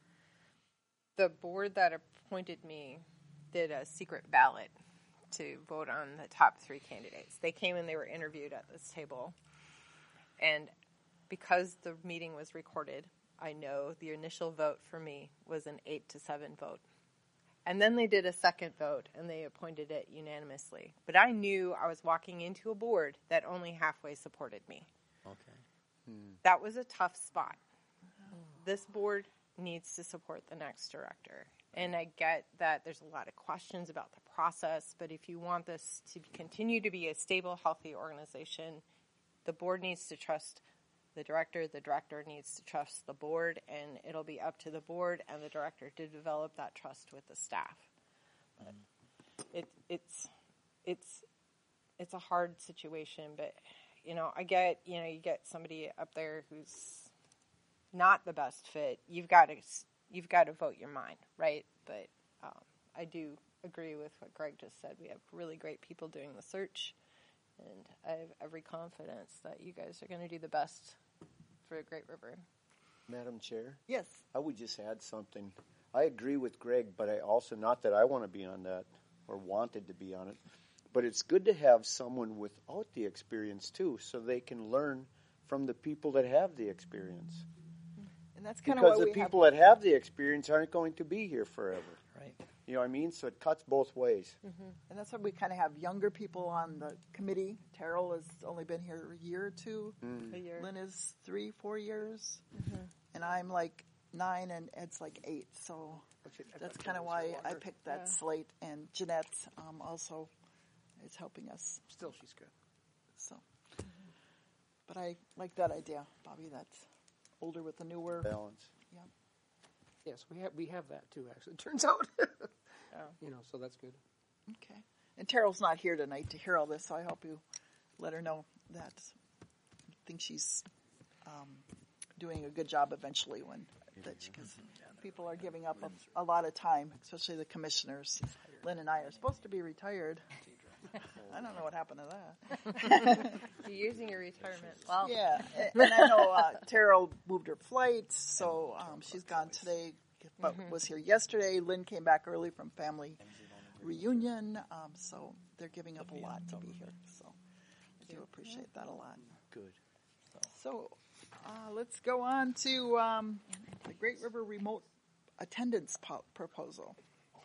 the board that appointed me did a secret ballot to vote on the top 3 candidates. They came and they were interviewed at this table, and because the meeting was recorded, I know the initial vote for me was an 8-7 vote. And then they did a second vote, and they appointed it unanimously. But I knew I was walking into a board that only halfway supported me. Okay. That was a tough spot. This board needs to support the next director. And I get that there's a lot of questions about the process, but if you want this to continue to be a stable, healthy organization, the board needs to trust the director needs to trust the board, and it'll be up to the board and the director to develop that trust with the staff. It's a hard situation, but I get you get somebody up there who's not the best fit. You've got to vote your mind, right? But I do agree with what Greg just said. We have really great people doing the search, and I have every confidence that you guys are going to do the best for Great River. Madam Chair? Yes. I would just add something. I agree with Greg, but I also, not that I want to be on that or wanted to be on it, but it's good to have someone without the experience too, so they can learn from the people that have the experience. And that's kind of because why the we people that have the experience aren't going to be here forever. Right. You know what I mean? So it cuts both ways. Mm-hmm. And that's why we kind of have younger people on the committee. Terrell has only been here a year or two. A year. Lynn is 3-4 years. Mm-hmm. And I'm like 9 and Ed's like 8. So that's kind of why I picked that slate. And Jeanette also is helping us. Still, she's good. So, but I like that idea, Bobby. That's older with the newer balance. Yeah. Yes, we have that too. Actually, it turns out. You know, so that's good. Okay. And Terrell's not here tonight to hear all this, so I hope you let her know that I think she's doing a good job eventually because people are giving up a lot of time, especially the commissioners. Lynn and I are supposed to be retired. I don't know what happened to that. You're using your retirement well. Yeah, and I know Terrell moved her flight, so she's gone today, but was here yesterday. Lynn came back early from family reunion, so they're giving up a lot to be here. So I do appreciate that a lot. Good. So let's go on to the Great River remote attendance proposal.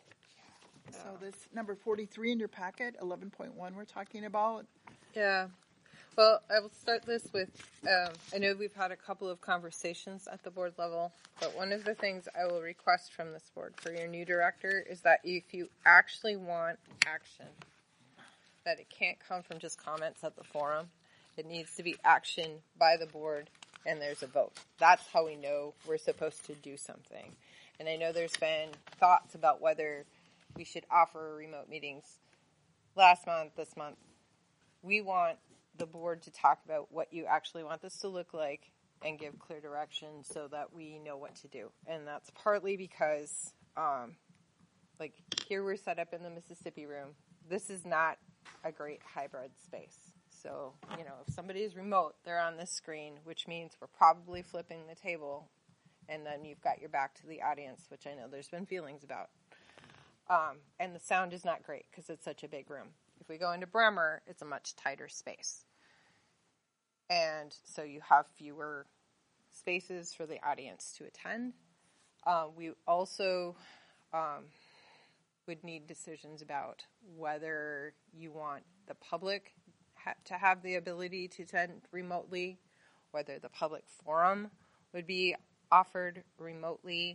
So this number 43 in your packet, 11.1 we're talking about. Yeah. Well, I will start this with, I know we've had a couple of conversations at the board level, but one of the things I will request from this board for your new director is that if you actually want action, that it can't come from just comments at the forum. It needs to be action by the board, and there's a vote. That's how we know we're supposed to do something. And I know there's been thoughts about whether we should offer remote meetings last month, this month. We want the board to talk about what you actually want this to look like and give clear direction so that we know what to do. And that's partly because, like, here we're set up in the Mississippi room. This is not a great hybrid space. So, you know, if somebody is remote, they're on this screen, which means we're probably flipping the table, and then you've got your back to the audience, which I know there's been feelings about. And the sound is not great because it's such a big room. If we go into Bremer, it's a much tighter space. And so you have fewer spaces for the audience to attend. We also would need decisions about whether you want the public to have the ability to attend remotely, whether the public forum would be offered remotely,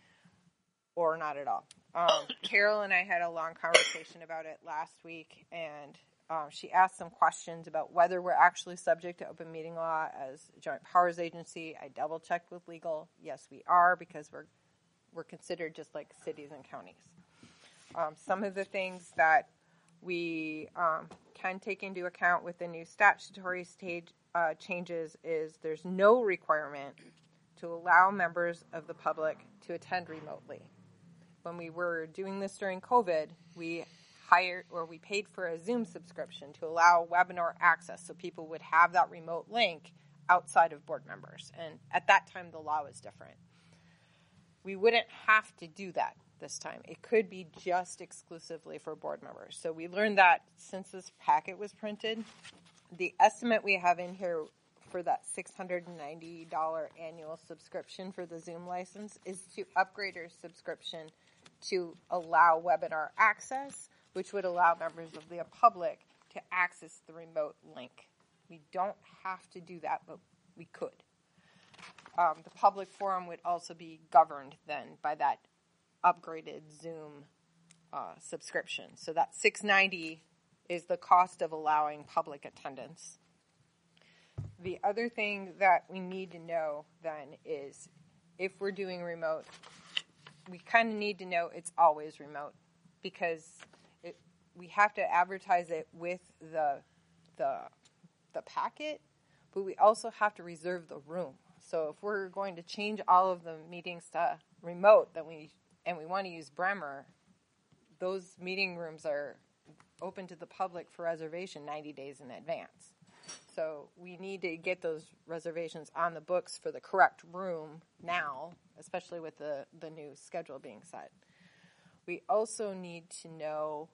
or not at all. Carol and I had a long conversation about it last week, and she asked some questions about whether we're actually subject to open meeting law as a joint powers agency. I double checked with legal. Yes, we are, because we're considered just like cities and counties. Some of the things that we can take into account with the new statutory changes is there's no requirement to allow members of the public to attend remotely. When we were doing this during COVID, we paid for a Zoom subscription to allow webinar access so people would have that remote link outside of board members. And at that time, the law was different. We wouldn't have to do that this time. It could be just exclusively for board members. So we learned that since this packet was printed. The estimate we have in here for that $690 annual subscription for the Zoom license is to upgrade our subscription to allow webinar access, which would allow members of the public to access the remote link. We don't have to do that, but we could. The public forum would also be governed then by that upgraded Zoom subscription. So that $690 is the cost of allowing public attendance. The other thing that we need to know then is if we're doing remote, we kind of need to know it's always remote, because we have to advertise it with the packet, but we also have to reserve the room. So if we're going to change all of the meetings to remote, and we want to use Bremer, those meeting rooms are open to the public for reservation 90 days in advance. So we need to get those reservations on the books for the correct room now, especially with the new schedule being set. We also need to know,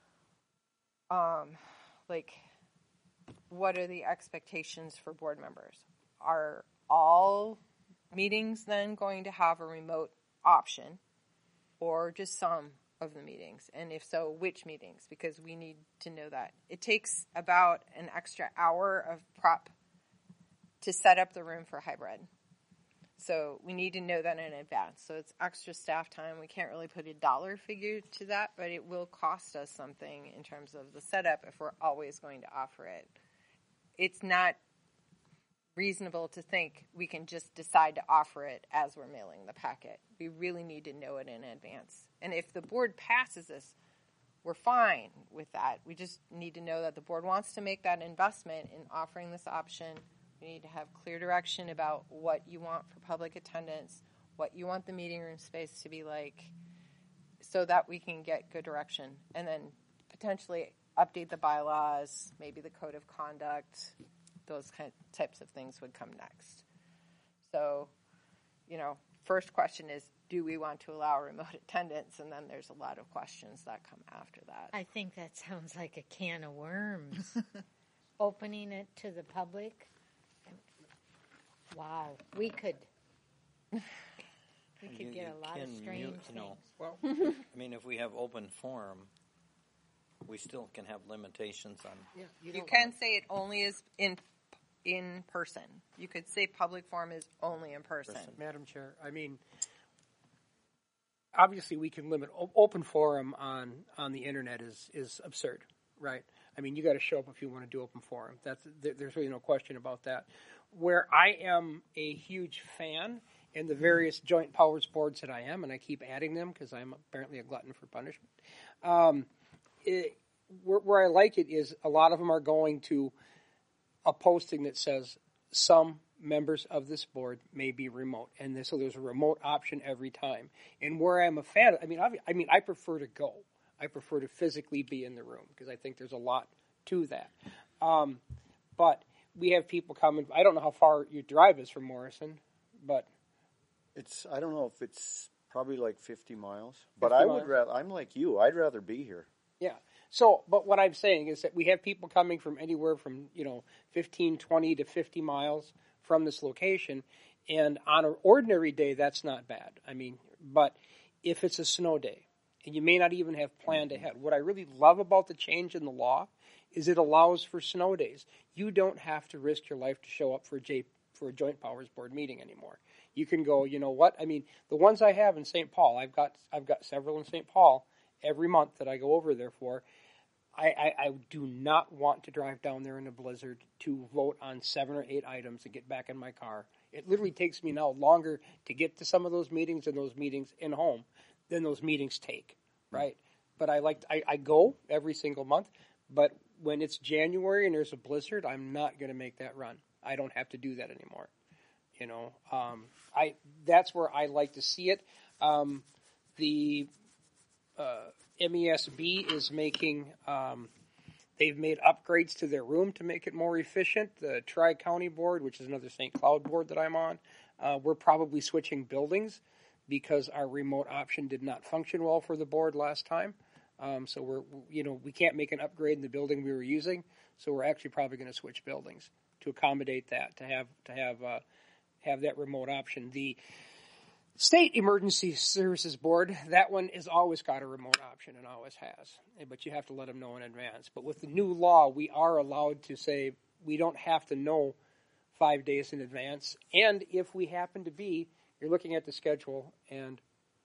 what are the expectations for board members? Are all meetings then going to have a remote option, or just some of the meetings? And if so, which meetings? Because we need to know that. It takes about an extra hour of prep to set up the room for hybrid. So we need to know that in advance. So it's extra staff time. We can't really put a dollar figure to that, but it will cost us something in terms of the setup if we're always going to offer it. It's not reasonable to think we can just decide to offer it as we're mailing the packet. We really need to know it in advance. And if the board passes this, we're fine with that. We just need to know that the board wants to make that investment in offering this option. We need to have clear direction about what you want for public attendance, what you want the meeting room space to be like, so that we can get good direction. And then potentially update the bylaws, maybe the code of conduct. Those types of things would come next. So, first question is, do we want to allow remote attendance? And then there's a lot of questions that come after that. I think that sounds like a can of worms. Opening it to the public. Wow, we could get a lot of strange things. Well, I mean, if we have open forum, we still can have limitations on. Yeah, you can say it only is in person. You could say public forum is only in person. Madam Chair, I mean, obviously we can limit open forum on the internet is absurd, right? I mean, you got to show up if you want to do open forum. There's really no question about that. Where I am a huge fan, and the various joint powers boards that I am, and I keep adding them because I'm apparently a glutton for punishment. Where I like it is a lot of them are going to a posting that says some members of this board may be remote, and so there's a remote option every time. And where I'm a fan, I prefer to go. I prefer to physically be in the room because I think there's a lot to that. But we have people coming. I don't know how far your drive is from Morrison, but I don't know if it's probably like 50 miles. But I would rather. I'm like you. I'd rather be here. Yeah. So, but what I'm saying is that we have people coming from anywhere from 15, 20 to 50 miles from this location, and on an ordinary day, that's not bad. I mean, but if it's a snow day, and you may not even have planned ahead, what I really love about the change in the law is it allows for snow days. You don't have to risk your life to show up for a Joint Powers Board meeting anymore. You can go, you know what? I mean, the ones I have in St. Paul, I've got several in St. Paul every month that I go over there for. I do not want to drive down there in a blizzard to vote on 7 or 8 items and get back in my car. It literally takes me now longer to get to some of those meetings and those meetings in home than those meetings take, right? But I go every single month, but when it's January and there's a blizzard, I'm not going to make that run. I don't have to do that anymore. That's where I like to see it. The MESB is making, they've made upgrades to their room to make it more efficient. The Tri-County Board, which is another St. Cloud board that I'm on, we're probably switching buildings because our remote option did not function well for the board last time. So we can't make an upgrade in the building we were using, so we're actually probably going to switch buildings to accommodate that, to have that remote option. The State Emergency Services Board, that one has always got a remote option and always has, but you have to let them know in advance. But with the new law, we are allowed to say we don't have to know 5 days in advance, and if we happen to be, you're looking at the schedule, and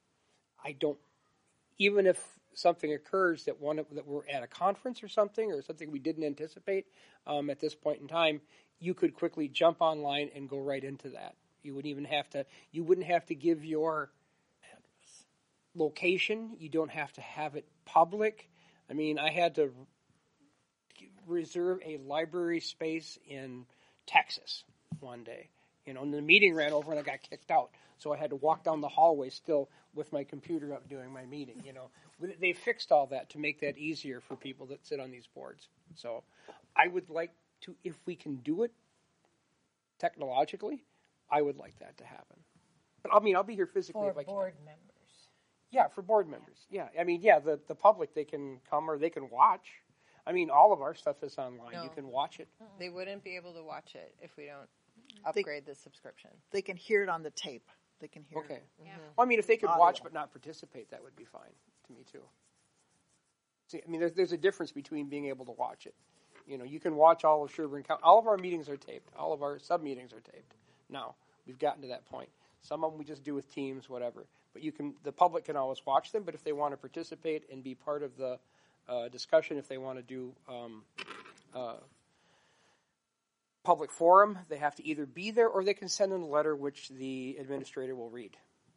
even if something occurs that we're at a conference or something we didn't anticipate at this point in time, you could quickly jump online and go right into that. You wouldn't have to give your location. You don't have to have it public. I mean, I had to reserve a library space in Texas one day, And the meeting ran over and I got kicked out. So I had to walk down the hallway still with my computer up doing my meeting, They fixed all that to make that easier for people that sit on these boards. So I would like to, if we can do it technologically, I would like that to happen. But I'll be here physically if I can. For board members. Yeah, for board members. Yeah. The public, they can come or they can watch. All of our stuff is online. No. You can watch it. They wouldn't be able to watch it if we don't upgrade the subscription. They can hear it on the tape. They can hear Okay. it. Yeah. Well, if they could Audio. watch but not participate, that would be fine to me too. See, there's a difference between being able to watch it. You can watch all of Sherburne County. All of our meetings are taped. All of our sub-meetings are taped. Now, we've gotten to that point. Some of them we just do with Teams, whatever. But the public can always watch them, but if they want to participate and be part of the discussion, if they want to do public forum, they have to either be there or they can send in a letter which the administrator will read.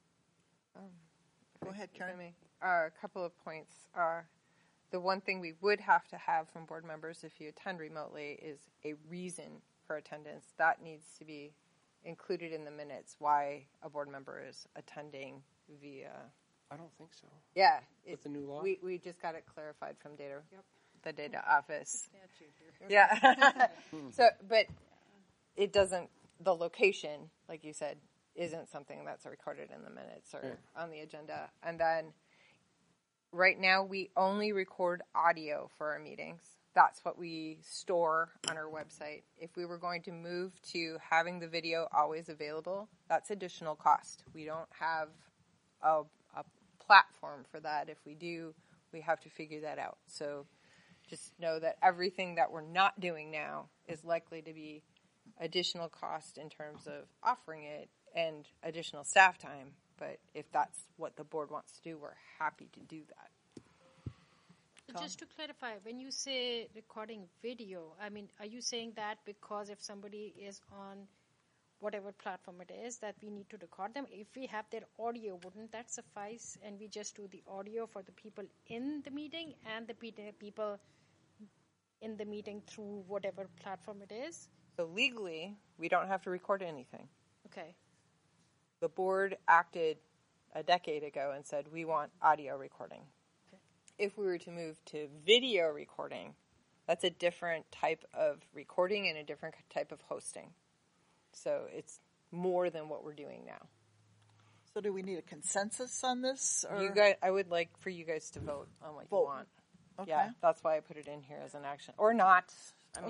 Go ahead, Karen. A couple of points. The one thing we would have to have from board members if you attend remotely is a reason for attendance. That needs to be included in the minutes, why a board member is attending via... I don't think so. Yeah. With the new law? We just got it clarified from the data office. Statute here. Yeah. But it doesn't, the location, like you said, isn't something that's recorded in the minutes or on the agenda. And then right now we only record audio for our meetings. That's what we store on our website. If we were going to move to having the video always available, that's additional cost. We don't have a platform for that. If we do, we have to figure that out. So just know that everything that we're not doing now is likely to be additional cost in terms of offering it and additional staff time. But if that's what the board wants to do, we're happy to do that. Just to clarify, when you say recording video, are you saying that because if somebody is on whatever platform it is, that we need to record them? If we have their audio, wouldn't that suffice? And we just do the audio for the people in the meeting and the people in the meeting through whatever platform it is? So legally, we don't have to record anything. Okay. The board acted a decade ago and said, we want audio recording. If we were to move to video recording, that's a different type of recording and a different type of hosting. So it's more than what we're doing now. So do we need a consensus on this? Or? You guys, I would like for you guys to vote on what you want. Okay. Yeah, that's why I put it in here as an action. Or not. Okay.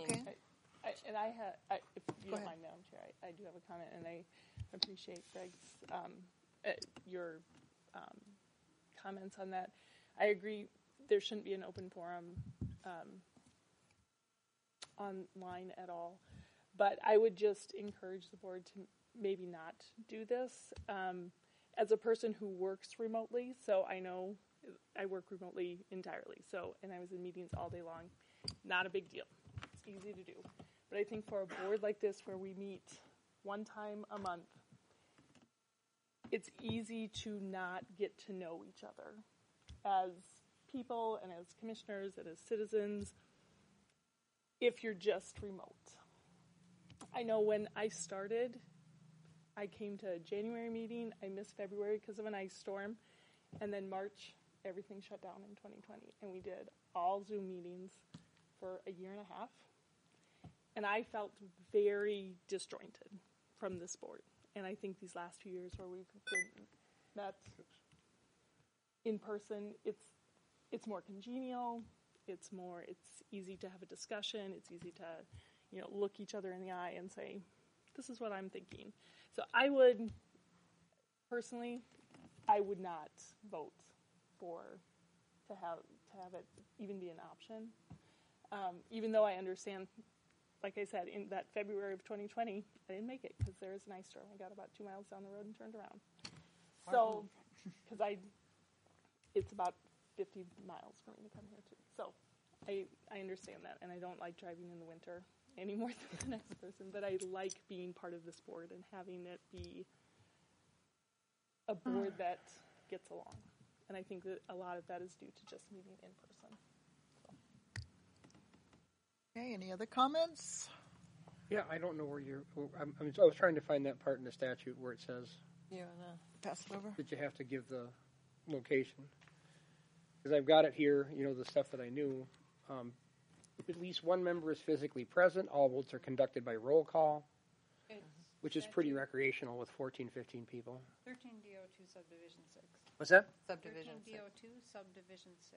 If you don't mind, Madam Chair, I do have a comment, and I appreciate Greg's your comments on that. I agree. There shouldn't be an open forum online at all. But I would just encourage the board to maybe not do this. As a person who works remotely, so I know I work remotely entirely. And I was in meetings all day long. Not a big deal. It's easy to do. But I think for a board like this where we meet one time a month, it's easy to not get to know each other as people and as commissioners and as citizens if you're just remote. I know when I started, I came to a January meeting. I missed February because of an ice storm. And then March, everything shut down in 2020. And we did all Zoom meetings for a year and a half. And I felt very disjointed from this board. And I think these last few years where we've met in person, it's more congenial. It's easy to have a discussion. It's easy to look each other in the eye and say, this is what I'm thinking. So I would not vote to have it even be an option. Even though I understand, like I said, in that February of 2020, I didn't make it because there was an ice storm. I got about 2 miles down the road and turned around. So, because it's about 50 miles for me to come here too. So I understand that, and I don't like driving in the winter any more than the next person, but I like being part of this board and having it be a board that gets along. And I think that a lot of that is due to just meeting in person. Okay, any other comments? Yeah, I don't know where you're. I was trying to find that part in the statute where it says. Yeah, pass it over. That you have to give the location. Because I've got it here, the stuff that I knew. At least one member is physically present. All votes are conducted by roll call, which is pretty recreational with 14, 15 people. 13 DO2 subdivision 6. What's that? Subdivision 13 DO2 subdivision 6.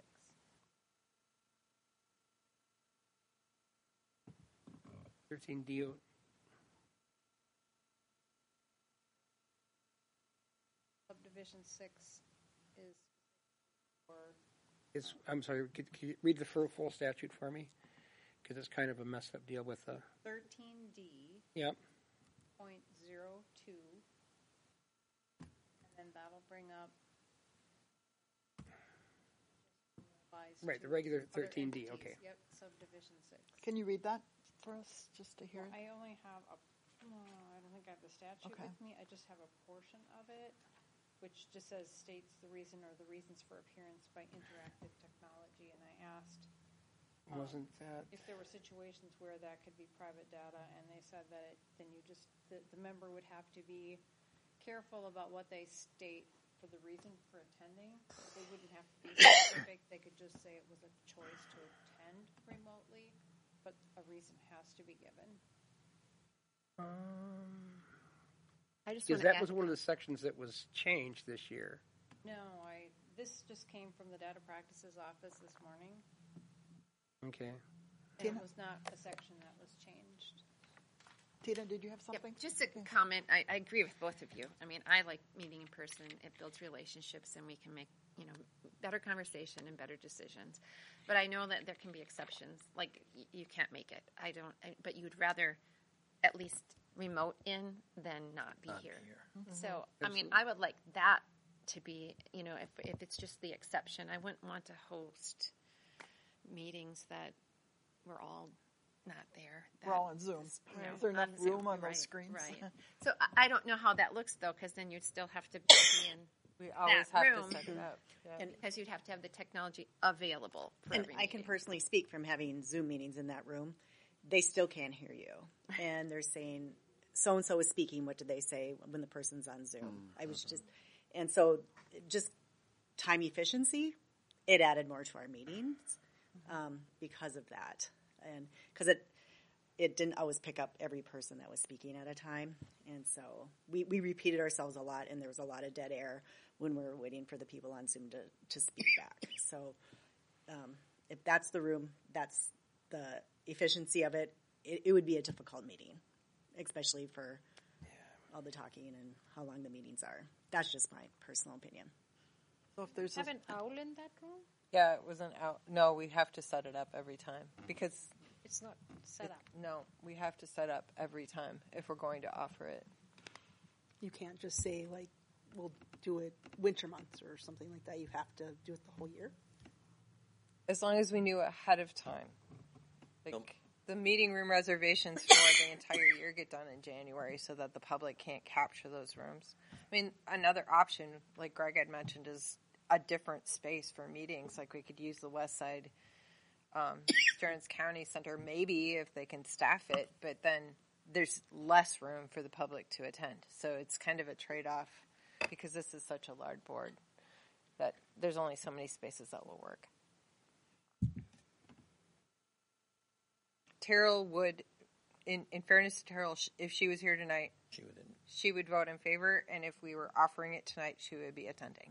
13 DO. Subdivision 6 is for. I'm sorry, could you read the full statute for me? Because it's kind of a messed up deal with the. 13D. Yep. .02. And then that'll bring up. Right, the regular 13D, okay. Yep, subdivision 6. Can you read that for us, just to hear? Well, I only have I don't think I have the statute with me. I just have a portion of it, which just states the reason or the reasons for appearance by interactive technology. And I asked, wasn't that if there were situations where that could be private data, and they said that then you just the member would have to be careful about what they state for the reason for attending. They wouldn't have to be specific. They could just say it was a choice to attend remotely, but a reason has to be given. Because that was one of the sections that was changed this year. No, this just came from the data practices office this morning. Okay. And it was not a section that was changed. Tina, did you have something? Yep, just a comment. I agree with both of you. I mean, I like meeting in person. It builds relationships, and we can make better conversation and better decisions. But I know that there can be exceptions. Like you can't make it. But you'd rather at least remote in than not be here. Mm-hmm. So I mean, I would like that to be. If it's just the exception, I wouldn't want to host meetings that we're all not there. We're all on Zoom. Is there enough room on those screens? Right. So I don't know how that looks, though, because then you'd still have to be in we always that have room. to set it up. Yeah. And because you'd have to have the technology available for and every I can meeting. personally speak from having Zoom meetings in that room. They still can't hear you. And they're saying, so-and-so is speaking. What did they say when the person's on Zoom? I was and so just time efficiency, it added more to our meetings because of that. And because it didn't always pick up every person that was speaking at a time. And so we repeated ourselves a lot, and there was a lot of dead air when we were waiting for the people on Zoom to speak back. So if that's the room, that's the efficiency of it, it would be a difficult meeting, especially for all the talking and how long the meetings are. That's just my personal opinion. So if there's have an owl in that room? Yeah, it was an out. No, we have to set it up every time because it's not set up. No, we have to set up every time if we're going to offer it. You can't just say like we'll do it winter months or something like that. You have to do it the whole year. As long as we knew ahead of time. Like the meeting room reservations for the entire year get done in January so that the public can't capture those rooms. I mean, another option, like Greg had mentioned, is a different space for meetings. Like we could use the West Side Stearns County Center, maybe if they can staff it, but then there's less room for the public to attend. So it's kind of a trade-off because this is such a large board that there's only so many spaces that will work. Terrell would, in fairness to Terrell, if she was here tonight, she would vote in favor, and if we were offering it tonight, she would be attending.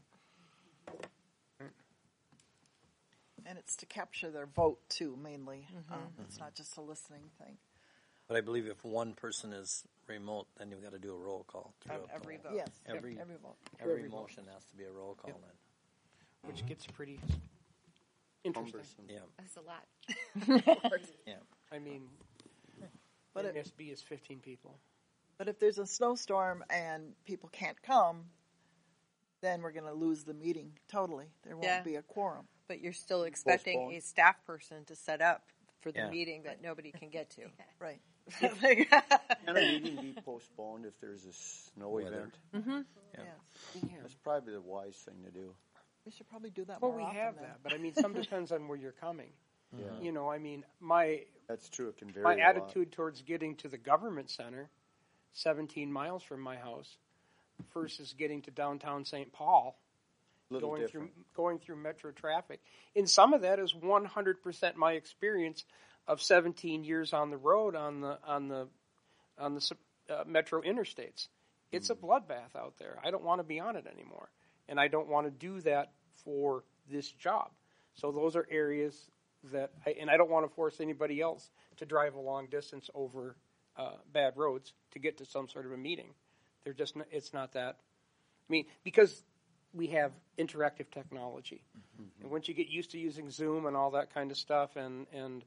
And it's to capture their vote, too, mainly. It's not just a listening thing. But I believe if one person is remote, then you've got to do a roll call. Every vote. Yes, every vote. Every motion has to be a roll call then. Which gets pretty interesting. Yeah. That's a lot. Yeah. I mean, but NSB is 15 people. But if there's a snowstorm and people can't come, then we're going to lose the meeting totally. There won't be a quorum. But you're still expecting a staff person to set up for the meeting that nobody can get to. Right. Can a meeting be postponed if there's a snow event? Mm-hmm. Yeah. That's probably the wise thing to do. We should probably do that Well, more we often. have that, but I mean, some depends on where you're coming. You know, I mean, my that's true. It can vary. My attitude towards getting to the government center, 17 miles from my house, versus getting to downtown St. Paul, going through metro traffic. And some of that is 100% my experience of 17 years on the road on the metro interstates. It's a bloodbath out there. I don't want to be on it anymore, and I don't want to do that for this job. So those are areas that I don't want to force anybody else to drive a long distance over bad roads to get to some sort of a meeting. It's not that. I mean, because we have interactive technology, and once you get used to using Zoom and all that kind of stuff, and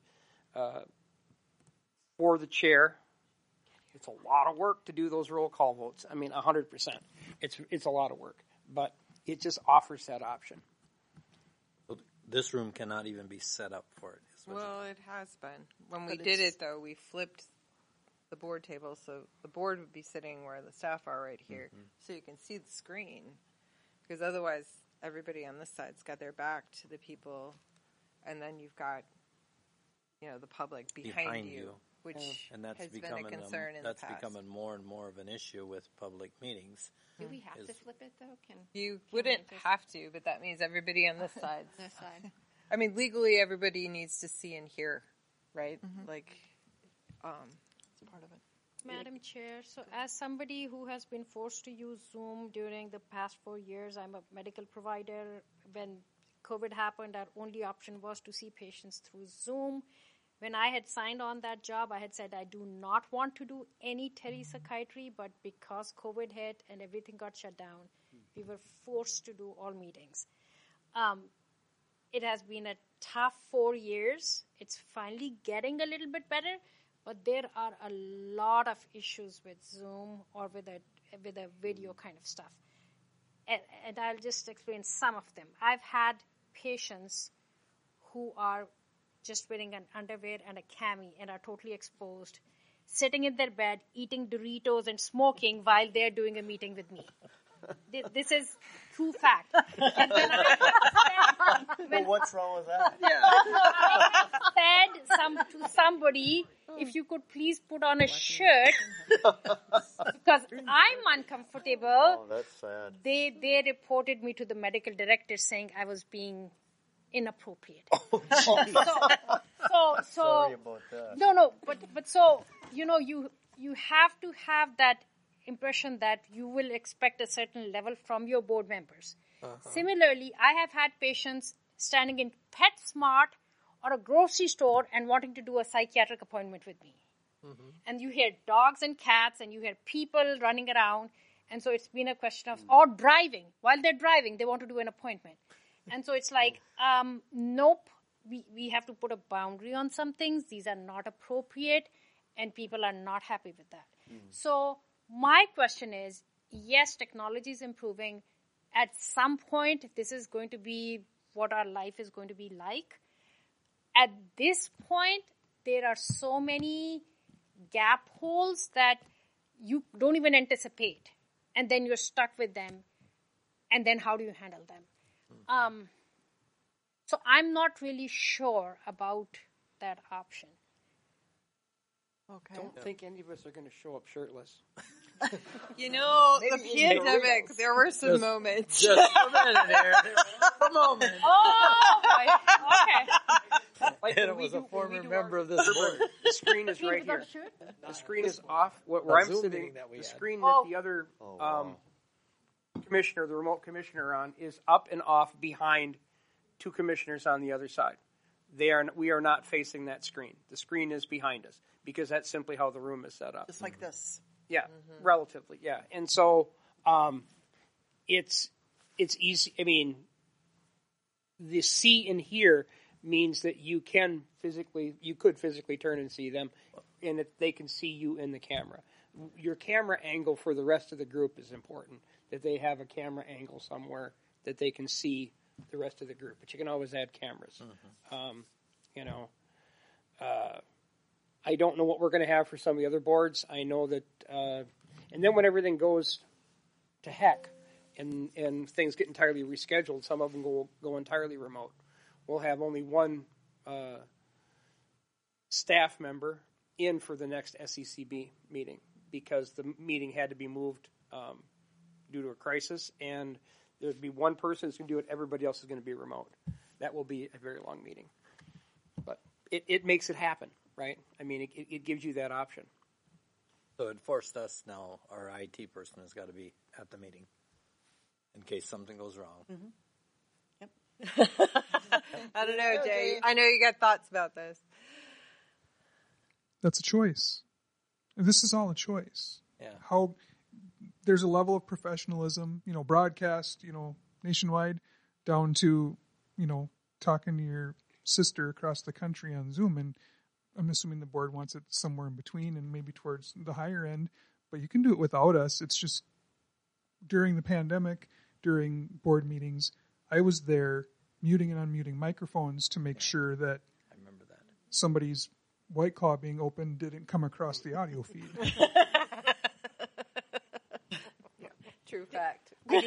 for the chair, it's a lot of work to do those roll call votes. I mean, 100%. It's a lot of work, but it just offers that option. This room cannot even be set up for it. Well, it has been. When we did it, though, we flipped the board table, so the board would be sitting where the staff are right here, so you can see the screen. Because otherwise, everybody on this side's got their back to the people, and then you've got, the public behind you, which and that's has becoming been a concern in the past. That's becoming more and more of an issue with public meetings. Do we have to flip it, though? You wouldn't have to, but that means everybody on this side. This side. I mean, legally, everybody needs to see and hear, right? Like, it's part of it. Madam Chair, so as somebody who has been forced to use Zoom during the past 4 years, I'm a medical provider. When COVID happened, our only option was to see patients through Zoom. When I had signed on that job, I had said I do not want to do any telepsychiatry, but because COVID hit and everything got shut down, we were forced to do all meetings. It has been a tough 4 years. It's finally getting a little bit better, but there are a lot of issues with Zoom or with a video kind of stuff. And I'll just explain some of them. I've had patients who are just wearing an underwear and a cami and are totally exposed, sitting in their bed, eating Doritos and smoking while they're doing a meeting with me. This is true fact. And well, what's wrong with that? I said to somebody, if you could please put on a shirt, because I'm uncomfortable. Oh, that's sad. They reported me to the medical director saying I was being inappropriate. So sorry about that. No, but so you have to have that impression that you will expect a certain level from your board members. Similarly, I have had patients standing in PetSmart or a grocery store and wanting to do a psychiatric appointment with me. And you hear dogs and cats and you hear people running around. And so it's been a question of, or driving. While they're driving, they want to do an appointment. And so it's like, nope, we have to put a boundary on some things. These are not appropriate, and people are not happy with that. So my question is, yes, technology is improving. At some point, this is going to be what our life is going to be like. At this point, there are so many gap holes that you don't even anticipate. And then you're stuck with them. And then how do you handle them? So I'm not really sure about that option. Okay. Don't think any of us are going to show up shirtless. The pandemic, there were some moments. Just a minute here. A moment. Oh, okay. Like and it was a former member of this board. The screen is right here. The screen is off. Where I'm sitting, the screen that the other commissioner, the remote commissioner on, is up and off behind two commissioners on the other side. We are not facing that screen. The screen is behind us because that's simply how the room is set up. Just like this. Yeah, relatively, yeah. And so it's easy. I mean, the see and hear means that you could physically turn and see them, and they can see you in the camera. Your camera angle for the rest of the group is important, that they have a camera angle somewhere that they can see the rest of the group. But you can always add cameras. I don't know what we're going to have for some of the other boards. I know that, and then when everything goes to heck and things get entirely rescheduled, some of them go entirely remote. We'll have only one staff member in for the next SECB meeting because the meeting had to be moved due to a crisis, and there'd be one person who's going to do it. Everybody else is going to be remote. That will be a very long meeting. But it makes it happen, right? I mean, it gives you that option. So it forced us now, our IT person has got to be at the meeting in case something goes wrong. Mm-hmm. Yep. I don't know, Jay. I know you got thoughts about this. That's a choice. This is all a choice. Yeah. How there's a level of professionalism, broadcast, nationwide, down to, talking to your sister across the country on Zoom. And I'm assuming the board wants it somewhere in between and maybe towards the higher end, but you can do it without us. It's just during the pandemic, during board meetings, I was there muting and unmuting microphones to make sure that I remember that somebody's White Claw being open didn't come across the audio feed. True fact. I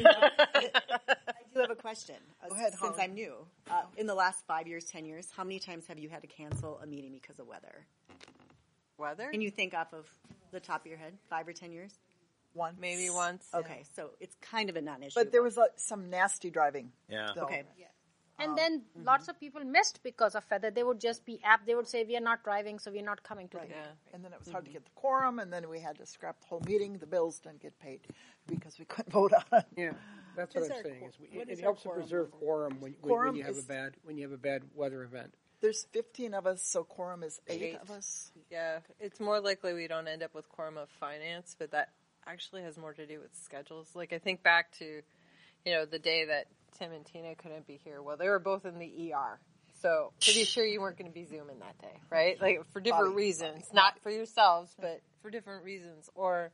do have a question. Go ahead, since Holly. I'm new. In the last 5 years, 10 years, how many times have you had to cancel a meeting because of weather? Weather? Can you think off of the top of your head? 5 or 10 years? Once. Maybe once. Okay, so it's kind of a non-issue. But there was some nasty driving. Yeah. though. Okay. And then lots of people missed because of weather. They would just be they would say, we are not driving, so we're not coming to the Right. meeting. And then it was hard to get the quorum, and then we had to scrap the whole meeting. The bills didn't get paid because we couldn't vote on it. Yeah, that's what Is I'm our saying. what It is our helps to quorum? preserve quorum when Quorum you have is- when you have a bad weather event. There's 15 of us, so quorum is 8 of us. Yeah, it's more likely we don't end up with quorum of finance, but that actually has more to do with schedules. Like I think back to, the day that Tim and Tina couldn't be here. Well, they were both in the ER. So pretty sure you weren't going to be Zooming that day, right? Like for different reasons, not for yourselves, but for different reasons. Or,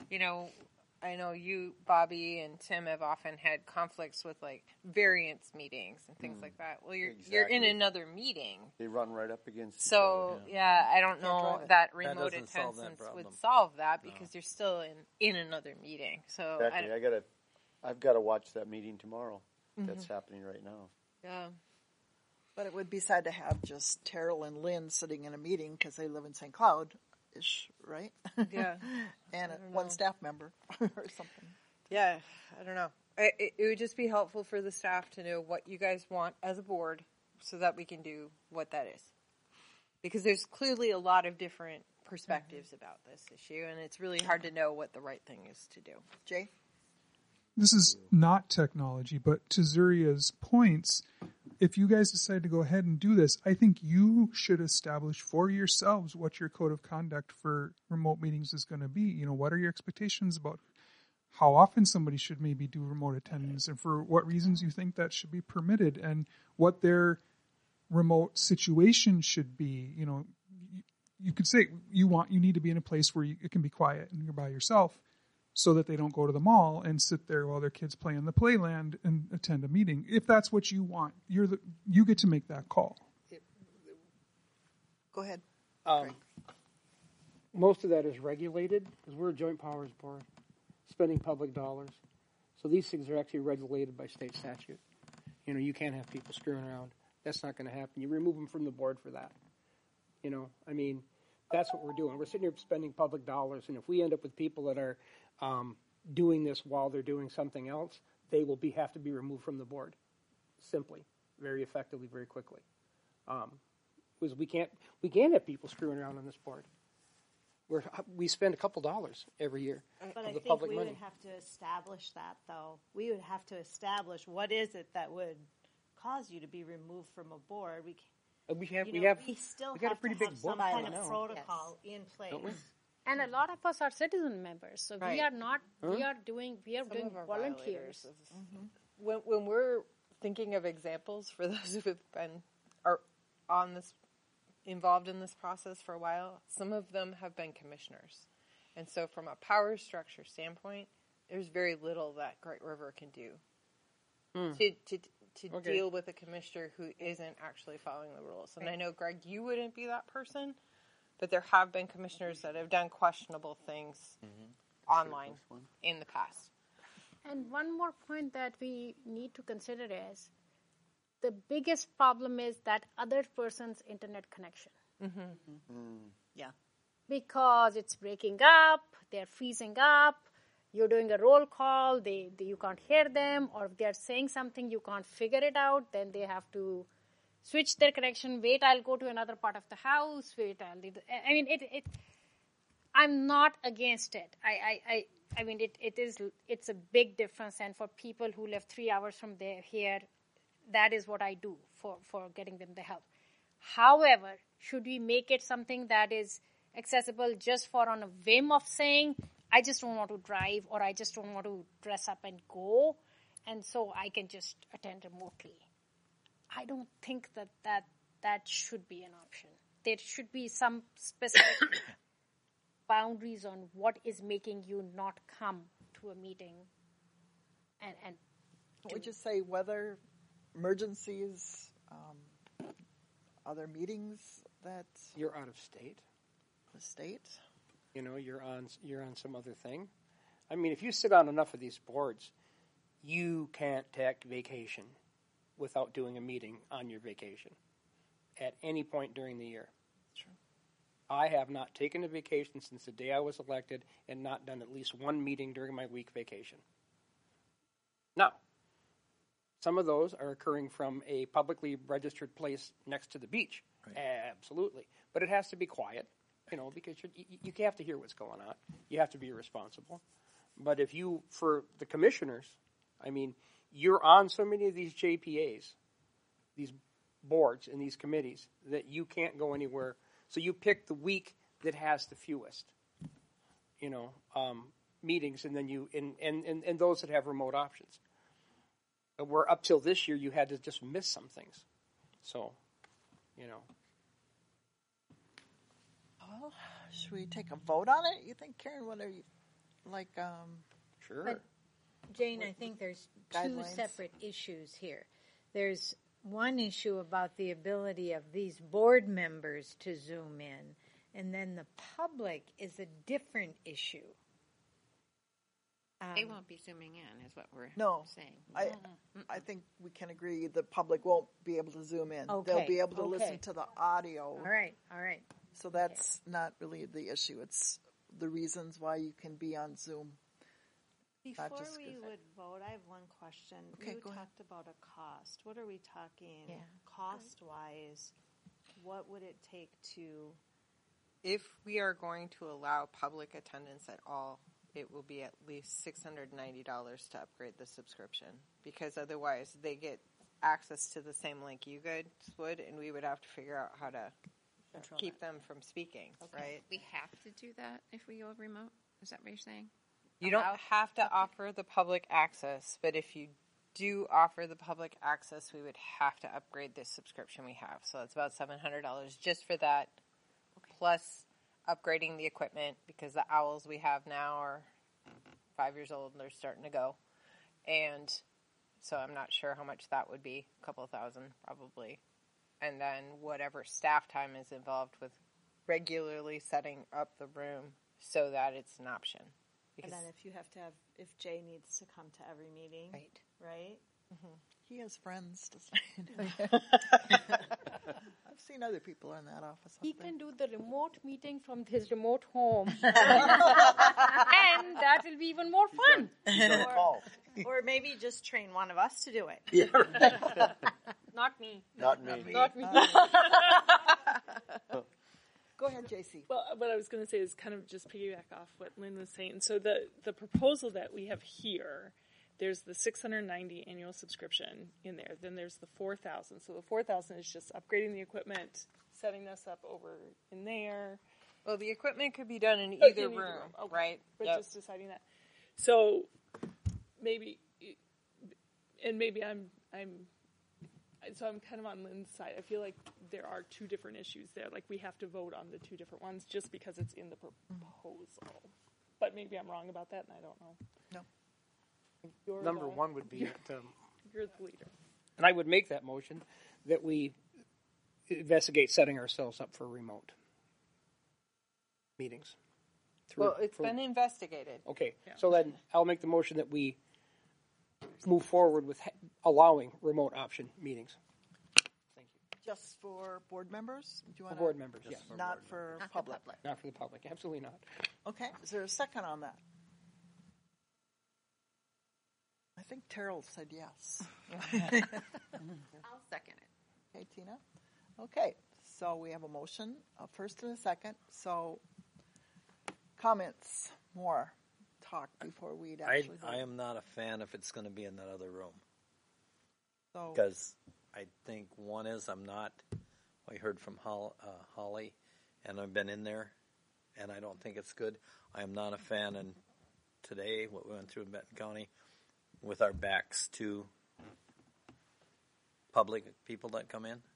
I know you, Bobby, and Tim have often had conflicts with like variance meetings and things like that. Well, you're in Exactly. another meeting. They run right up against each So other. yeah, I don't know that remote doesn't solve that attendance problem. would solve that because you're still in another meeting. So Exactly. I've got to watch that meeting tomorrow. That's happening right now. Yeah. But it would be sad to have just Terrell and Lynn sitting in a meeting because they live in St. Cloud-ish, right? Yeah. And I don't one know. staff member or something. Yeah, I don't know. It would just be helpful for the staff to know what you guys want as a board so that we can do what that is. Because there's clearly a lot of different perspectives about this issue, and it's really hard to know what the right thing is to do. Jay? This is not technology, but to Zuria's points, if you guys decide to go ahead and do this, I think you should establish for yourselves what your code of conduct for remote meetings is going to be. What are your expectations about how often somebody should maybe do remote attendance and for what reasons you think that should be permitted and what their remote situation should be. You could say you need to be in a place where it can be quiet and you're by yourself, so that they don't go to the mall and sit there while their kids play in the playland and attend a meeting. If that's what you want, you get to make that call. Go ahead. Most of that is regulated because we're a joint powers board, spending public dollars. So these things are actually regulated by state statute. You can't have people screwing around. That's not going to happen. You remove them from the board for that. That's what we're doing. We're sitting here spending public dollars, and if we end up with people that are doing this while they're doing something else, they will have to be removed from the board. Simply, very effectively, very quickly. Because we can't have people screwing around on this board. We spend a couple dollars every year But of I the think public we money. would have to establish that, though. We would have to establish what is it that would cause you to be removed from a board. We still we got a have pretty to big have some board kind now. of protocol in place. Don't we? And a lot of us are citizen members, so Right. we are not. Huh? We are doing Some of our volunteers. violators. When we're thinking of examples for those who have been involved in this process for a while, some of them have been commissioners, and so from a power structure standpoint, there's very little that Great River can do to Okay. deal with a commissioner who isn't actually following the rules. And I know, Greg, you wouldn't be that person, but there have been commissioners that have done questionable things online in the past. And one more point that we need to consider is the biggest problem is that other person's internet connection. Yeah. Because it's breaking up, they're freezing up, you're doing a roll call, you can't hear them, or if they're saying something, you can't figure it out, then they have to switch their connection, wait, I'll go to another part of the house, I mean, I'm not against it. I mean, it's a big difference, and for people who live 3 hours from here, that is what I do for getting them the help. However, should we make it something that is accessible just for on a whim of saying, I just don't want to drive, or I just don't want to dress up and go, and so I can just attend remotely? I don't think that should be an option. There should be some specific boundaries on what is making you not come to a meeting. And would you say weather, emergencies, other meetings that you're out of state? The state? You know, you're on some other thing. I mean, if you sit on enough of these boards, you can't take vacation without doing a meeting on your vacation at any point during the year. True. I have not taken a vacation since the day I was elected and not done at least one meeting during my week vacation. Now, some of those are occurring from a publicly registered place next to the beach. Right. Absolutely. But it has to be quiet, you know, because you have to hear what's going on. You have to be responsible. But if you, for the commissioners, I mean, you're on so many of these JPAs, these boards and these committees, that you can't go anywhere. So you pick the week that has the fewest, you know, meetings, and then you and those that have remote options. Where up till this year, you had to just miss some things. So, you know. Well, should we take a vote on it? You think, Karen? What are you like? Sure. But Jane, I think there's two separate issues here. There's one issue about the ability of these board members to Zoom in, and then the public is a different issue. They won't be zooming in, is what we're saying. I think we can agree the public won't be able to zoom in. Okay. They'll be able to listen to the audio. All right. So that's not really the issue. It's the reasons why you can be on Zoom. Before we would vote, I have one question. Okay, you go ahead. talked about a cost. What are we talking cost-wise? What would it take to... If we are going to allow public attendance at all, it will be at least $690 to upgrade the subscription, because otherwise they get access to the same link you guys would, and we would have to figure out how to keep them from speaking, right? We have to do that if we go remote? Is that what you're saying? You don't have to offer the public access, but if you do offer the public access, we would have to upgrade this subscription we have. So it's about $700 just for that, plus upgrading the equipment, because the owls we have now are 5 years old and they're starting to go. And so I'm not sure how much that would be, a couple of thousand probably. And then whatever staff time is involved with regularly setting up the room so that it's an option. And then if Jay needs to come to every meeting, right? Mm-hmm. He has friends to I've seen other people in that office. He can do the remote meeting from his remote home. And that will be even more fun. Or maybe just train one of us to do it. Yeah. Not me. Not me. Not me. Go ahead, JC. Well, what I was going to say is kind of just piggyback off what Lynn was saying. So the proposal that we have here, there's the $690 annual subscription in there. Then there's the $4,000. So the $4,000 is just upgrading the equipment, setting us up over in there. Well, the equipment could be done in either room, right? But just deciding that. So maybe I'm kind of on Lynn's side. I feel like there are two different issues there. Like we have to vote on the two different ones just because it's in the proposal. But maybe I'm wrong about that, and I don't know. No. Number one would be you're the leader. And I would make that motion that we investigate setting ourselves up for remote meetings. Well, it's been investigated. Okay, so then I'll make the motion that we move forward with allowing remote option meetings. Thank you. Just for board members? Do you For want board members, yes. Not for public. Not for the public, absolutely not. Okay, is there a second on that? I think Terrell said yes. I'll second it. Okay, Tina? Okay, so we have a motion, a first and a second. So, comments, more talk before we'd actually I am not a fan if it's going to be in that other room. So, because I think one is I heard from Holly, and I've been in there, and I don't think it's good. I am not a fan, and today, what we went through in Benton County, with our backs to public people that come in.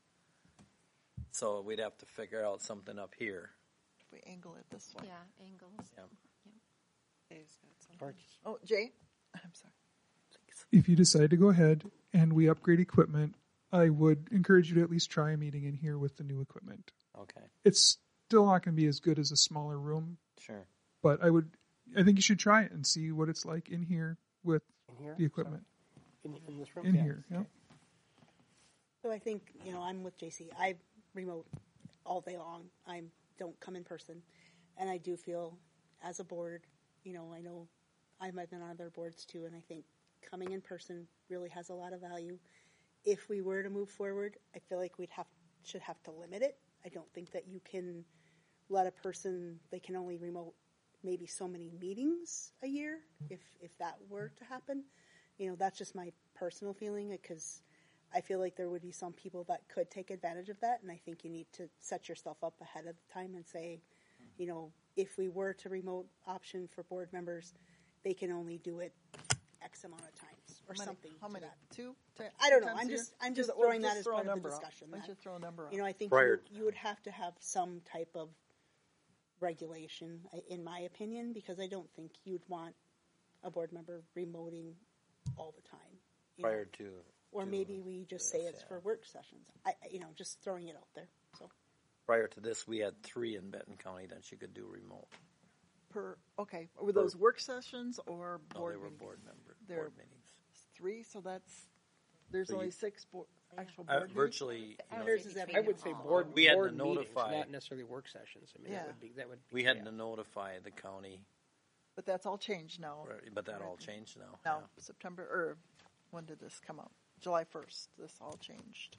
So we'd have to figure out something up here. If we angle it this way. Yeah, angles. Yeah. Oh, Jay? I'm sorry. If you decide to go ahead and we upgrade equipment, I would encourage you to at least try a meeting in here with the new equipment. Okay. It's still not going to be as good as a smaller room. Sure. But I think you should try it and see what it's like in here with the equipment. In this room? In here, yeah. So I think, I'm with JC. I remote all day long. I don't come in person. And I do feel, as a board, I know I've been on other boards too, and I think coming in person really has a lot of value. If we were to move forward, I feel like should have to limit it. I don't think that you can let a person, they can only remote maybe so many meetings a year, if that were to happen. That's just my personal feeling, because I feel like there would be some people that could take advantage of that, and I think you need to set yourself up ahead of time and say, if we were to remote option for board members, they can only do it X amount of times or something. How many? That. 2? I don't know. I'm just throwing that as part of the discussion. Let's just throw a number out. I think you would have to have some type of regulation, in my opinion, because I don't think you'd want a board member remoting all the time. Prior to. Or maybe we just say it's for work sessions. Just throwing it out there. So. Prior to this, we had 3 in Benton County that you could do remote. Were those work sessions or board they were meetings? board meetings. 3, so there's only 6 actual board meetings? Virtually, I would say board. We had board to notify, meetings, not necessarily work sessions. I mean, that would be. We had to notify the county. But that's all changed now. But that all changed now. No, September, or when did this come up? July 1st, this all changed.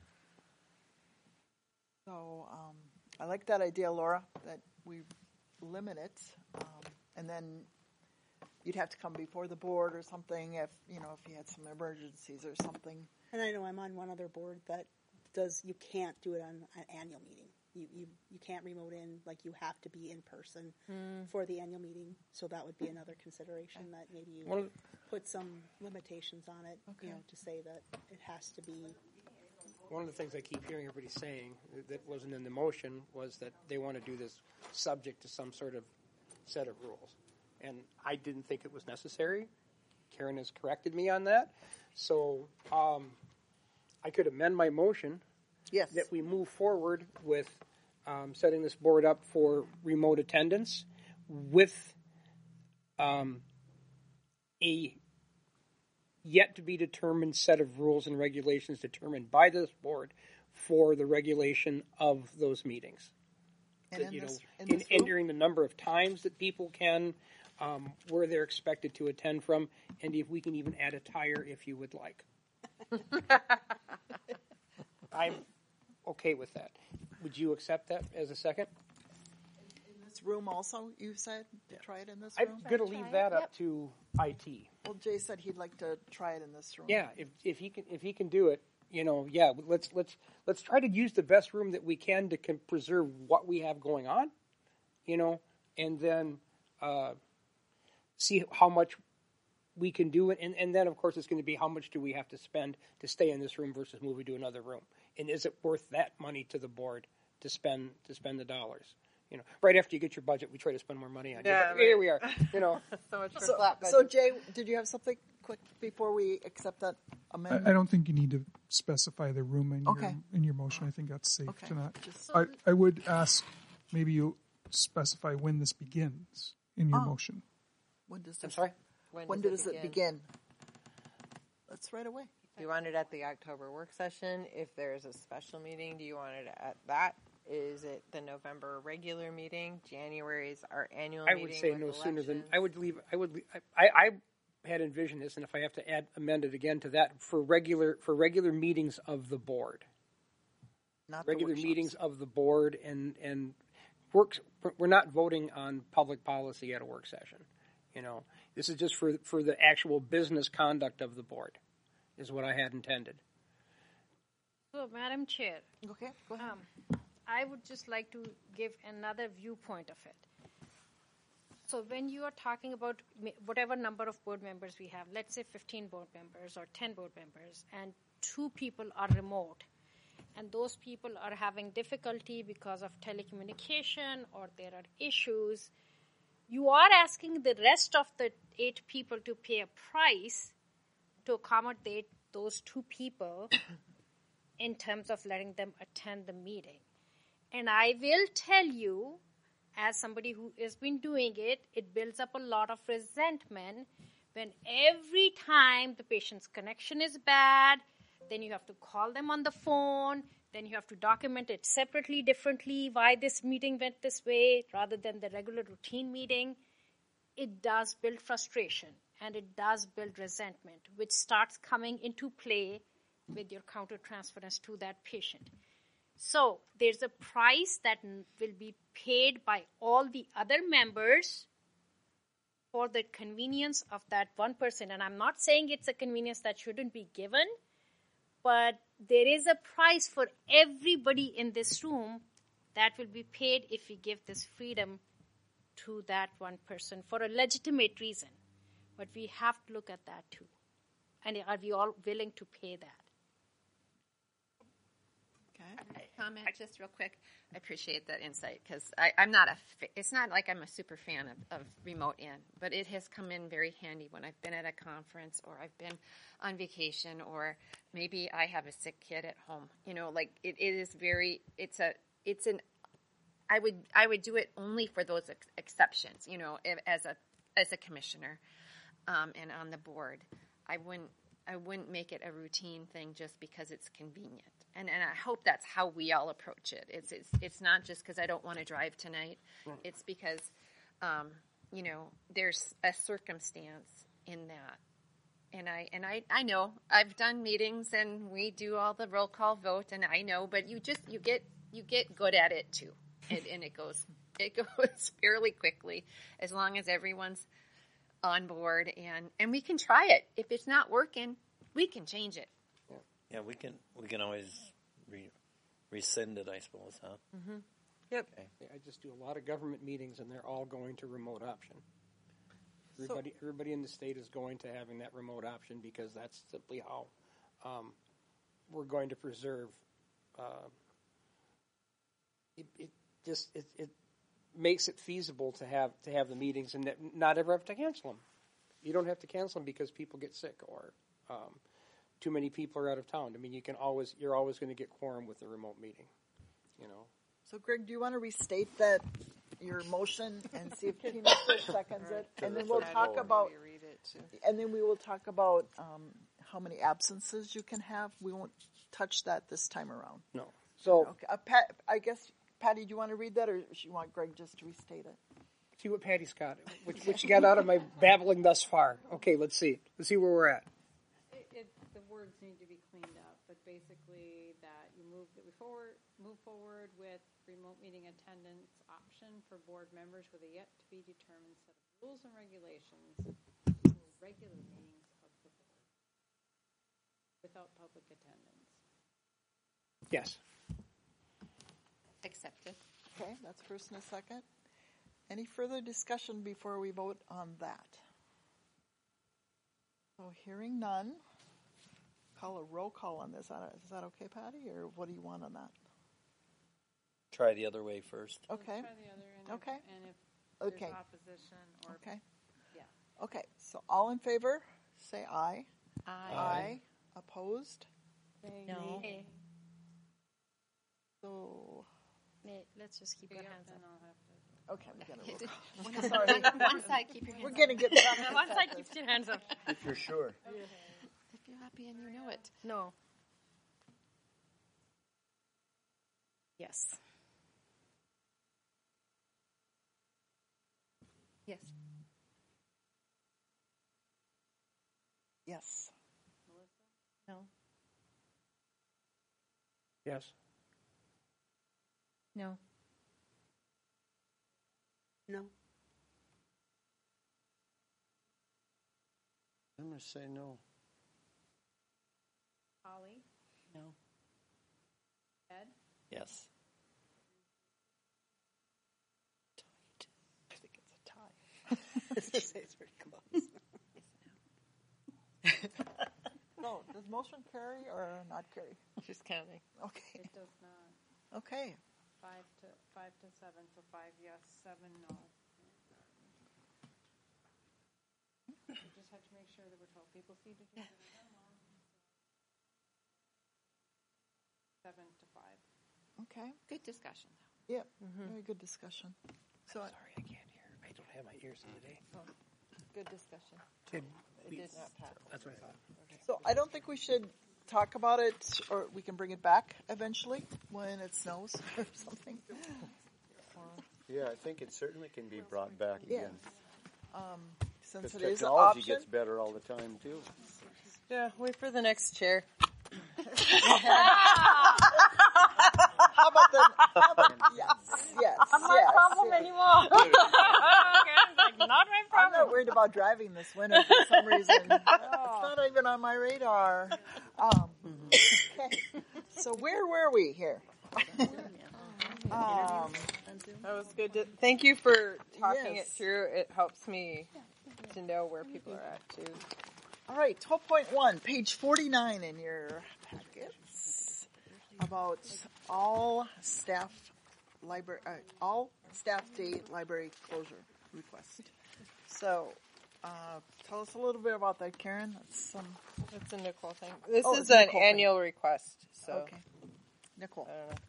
So I like that idea, Laura, that we limit it, and then you'd have to come before the board or something if you had some emergencies or something. And I know I'm on one other board that you can't do it on an annual meeting. You can't remote in, like you have to be in person for the annual meeting. So that would be another consideration, that maybe you put some limitations on it, to say that it has to be. One of the things I keep hearing everybody saying that wasn't in the motion was that they want to do this subject to some sort of set of rules. And I didn't think it was necessary. Karen has corrected me on that. So I could amend my motion that we move forward with setting this board up for remote attendance with a yet-to-be-determined set of rules and regulations determined by this board for the regulation of those meetings. And that, entering the number of times that people can, where they're expected to attend from, and if we can even add a tire if you would like. I'm okay with that. Would you accept that as a second? In this room also, you said, to try it in this I'm room? going to leave that up to IT. Well, Jay said he'd like to try it in this room. Yeah, if he can do it, let's try to use the best room that we can to preserve what we have going on, and then see how much we can do it, and then of course it's going to be how much do we have to spend to stay in this room versus moving to another room, and is it worth that money to the board to spend the dollars? Right after you get your budget, we try to spend more money on you. But here we are. So much for flat budget. So Jay, did you have something quick before we accept that amendment? I don't think you need to specify the room in your motion. I think that's safe to not. I would ask maybe you specify when this begins in your motion. When does this? I'm sorry? When does it begin? That's right away. Do you want it at the October work session? If there's a special meeting, do you want it at that? Is it the November regular meeting? January is our annual meeting. I would say no elections. sooner than I had envisioned this, and if I have to amend it again to that for regular meetings of the board, not regular meetings of the board and works. We're not voting on public policy at a work session. This is just for the actual business conduct of the board, is what I had intended. So, Madam Chair. Okay, go ahead. I would just like to give another viewpoint of it. So when you are talking about whatever number of board members we have, let's say 15 board members or 10 board members, and 2 people are remote, and those people are having difficulty because of telecommunication or there are issues, you are asking the rest of the 8 people to pay a price to accommodate those 2 people in terms of letting them attend the meeting. And I will tell you, as somebody who has been doing it, it builds up a lot of resentment when every time the patient's connection is bad, then you have to call them on the phone, then you have to document it separately, differently, why this meeting went this way, rather than the regular routine meeting. It does build frustration, and it does build resentment, which starts coming into play with your countertransference to that patient. So there's a price that will be paid by all the other members for the convenience of that one person. And I'm not saying it's a convenience that shouldn't be given, but there is a price for everybody in this room that will be paid if we give this freedom to that one person for a legitimate reason. But we have to look at that too. And are we all willing to pay that? Comment just real quick. I appreciate that insight because it's not like I'm a super fan of remote in, but it has come in very handy when I've been at a conference or I've been on vacation or maybe I have a sick kid at home. I would do it only for those exceptions, as a commissioner, and on the board. I wouldn't make it a routine thing just because it's convenient. And I hope that's how we all approach it. It's not just because I don't want to drive tonight. Right. It's because, there's a circumstance in that. And I know I've done meetings and we do all the roll call vote, and I know, but you get good at it too, and it goes fairly quickly as long as everyone's on board and we can try it. If it's not working, we can change it. Yeah, we can always rescind it, I suppose, huh? Mm-hmm. Yep. Okay. Yeah, I just do a lot of government meetings, and they're all going to remote option. Everybody in the state is going to having that remote option because that's simply how we're going to preserve. It makes it feasible to have the meetings and not ever have to cancel them. You don't have to cancel them because people get sick or too many people are out of town. I mean, you're always going to get quorum with the remote meeting. So, Greg, do you want to restate that your motion and see if Tina still seconds it, and then we'll talk about. And then we will talk about how many absences you can have. We won't touch that this time around. No. So okay. I guess. Patty, do you want to read that, or do you want Greg just to restate it? See what Patty's got. What you got out of my babbling thus far. Okay, let's see. Let's see where we're at. The words need to be cleaned up, but basically that you move forward with remote meeting attendance option for board members with a yet to be determined set of rules and regulations for regular meetings of the board without public attendance. Yes. Accepted. Okay, that's first and a second. Any further discussion before we vote on that? So hearing none, call a roll call on this. Is that okay, Patty, or what do you want on that? Try the other way first. Okay. Try the other end. Okay. And if there's opposition or... Okay. Yeah. Okay, so all in favor, say aye. Aye. Opposed? No. Nay. So... Let's just keep our hands up. Okay, we're going to One side, keep your hands up. We're going to get one side keeps your hands up. If you're sure. If you're happy Vivian, you know it. No. Yes. Yes. Yes. No. Yes. No. No. I'm going to say no. Holly? No. Ed? Yes. I think it's a tie. It's very close. No, does motion carry or not carry? She's counting. Okay. It does not. Okay. 5 to 7, so 5 yes, 7 no. We just have to make sure that we're 12 people seated here. 7 to 5. Okay. Good discussion, Yeah. Very good discussion. So Sorry, I can't hear. I don't have my ears in today. Good discussion. Did It we- did not pass. That's what I thought. So I don't think we should talk about it, or we can bring it back eventually when it snows or something. Yeah, I think it certainly can be brought back Yeah. again. Since Because it is an technology option. gets better all the time, too. Yeah, wait for the next chair. How about yes, yes, Not my yes, problem yes. anymore. Not my I'm problem. not worried about driving this winter for some reason. It's not even on my radar. Okay. So where were we here? That was good. Thank you for talking it through. It helps me to know where people are at too. All right, 12.1, page 49 in your packets, about all staff day library closure request. So, tell us a little bit about that, Karen. That's a Nicole thing. This Oh, is it's an Nicole thing. annual request. So, Okay. Nicole. I don't know.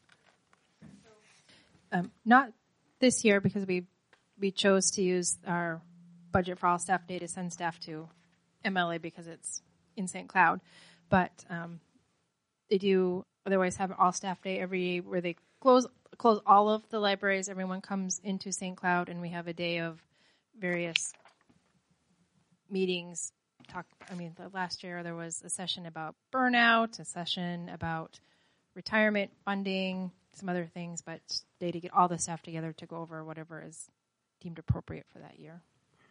Not this year because we chose to use our budget for all staff day to send staff to MLA because it's in St. Cloud. But they do otherwise have all staff day every year where they close all of the libraries. Everyone comes into St. Cloud and we have a day of various meetings. Last year there was a session about burnout, a session about retirement funding, some other things, but day to get all the staff together to go over whatever is deemed appropriate for that year.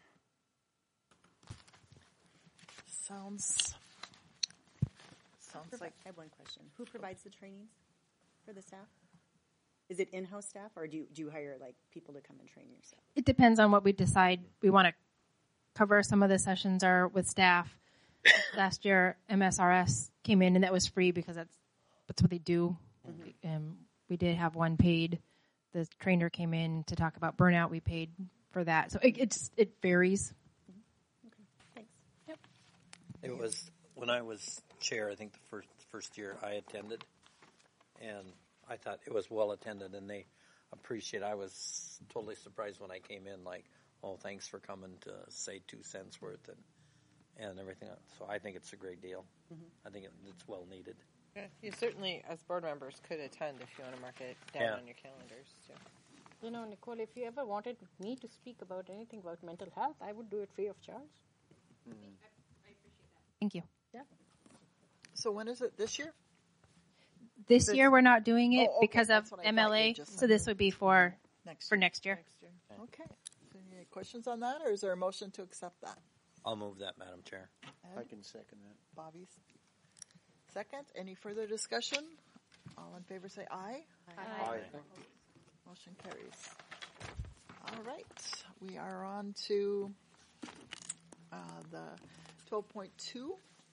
Sounds like... I have one question. Who provides the trainings for the staff? Is it in-house staff, or do you hire people to come and train your staff? It depends on what we decide we want to cover. Some of the sessions are with staff. Last year, MSRS came in, and that was free because that's what they do. We did have one paid. The trainer came in to talk about burnout. We paid for that. So it varies. Okay, thanks. Yep. It was when I was chair. I think the first year I attended, and I thought it was well attended, and they appreciate. I was totally surprised when I came in, like, "Oh, thanks for coming to say 2 cents worth and everything." So I think it's a great deal. I think it's well needed. Yeah, you certainly, as board members, could attend if you want to mark it down on your calendars too. You know, Nicole, if you ever wanted me to speak about anything about mental health, I would do it free of charge. I appreciate that. Thank you. Yeah. So when is it? This year? This year we're not doing it because of That's what I thought you MLA, just so said. this would be for Next next year. Okay. So any questions on that, or is there a motion to accept that? I'll move that, Madam Chair. Ed? I can second that. Bobby's second. Any further discussion? All in favor say aye. Aye. Motion carries. All right. We are on to the 12.2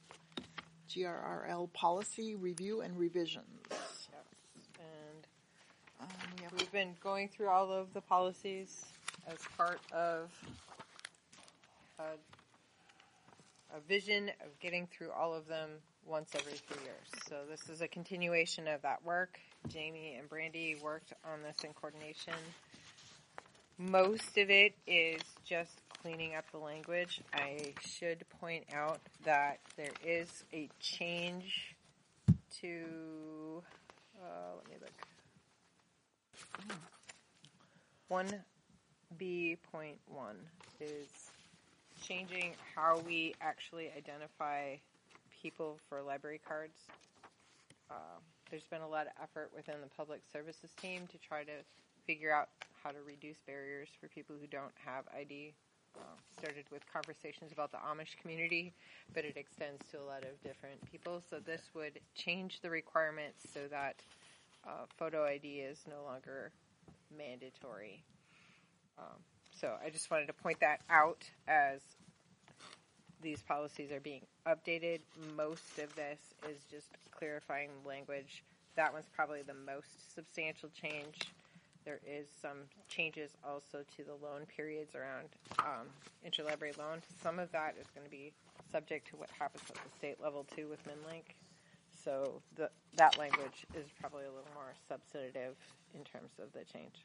GRRL policy review and revisions. And we've been going through all of the policies as part of a vision of getting through all of them once every 3 years. So this is a continuation of that work. Jamie and Brandy worked on this in coordination. Most of it is just cleaning up the language, I should point out that there is a change to, let me look, 1B.1 is changing how we actually identify people for library cards. There's been a lot of effort within the public services team to try to figure out how to reduce barriers for people who don't have ID. Started with conversations about the Amish community, but it extends to a lot of different people. So this would change the requirements so that photo ID is no longer mandatory. So I just wanted to point that out as these policies are being updated. Most of this is just clarifying language. That one's probably the most substantial change. There is some changes also to the loan periods around interlibrary loan. Some of that is going to be subject to what happens at the state level too with MinLink. So that language is probably a little more substantive in terms of the change.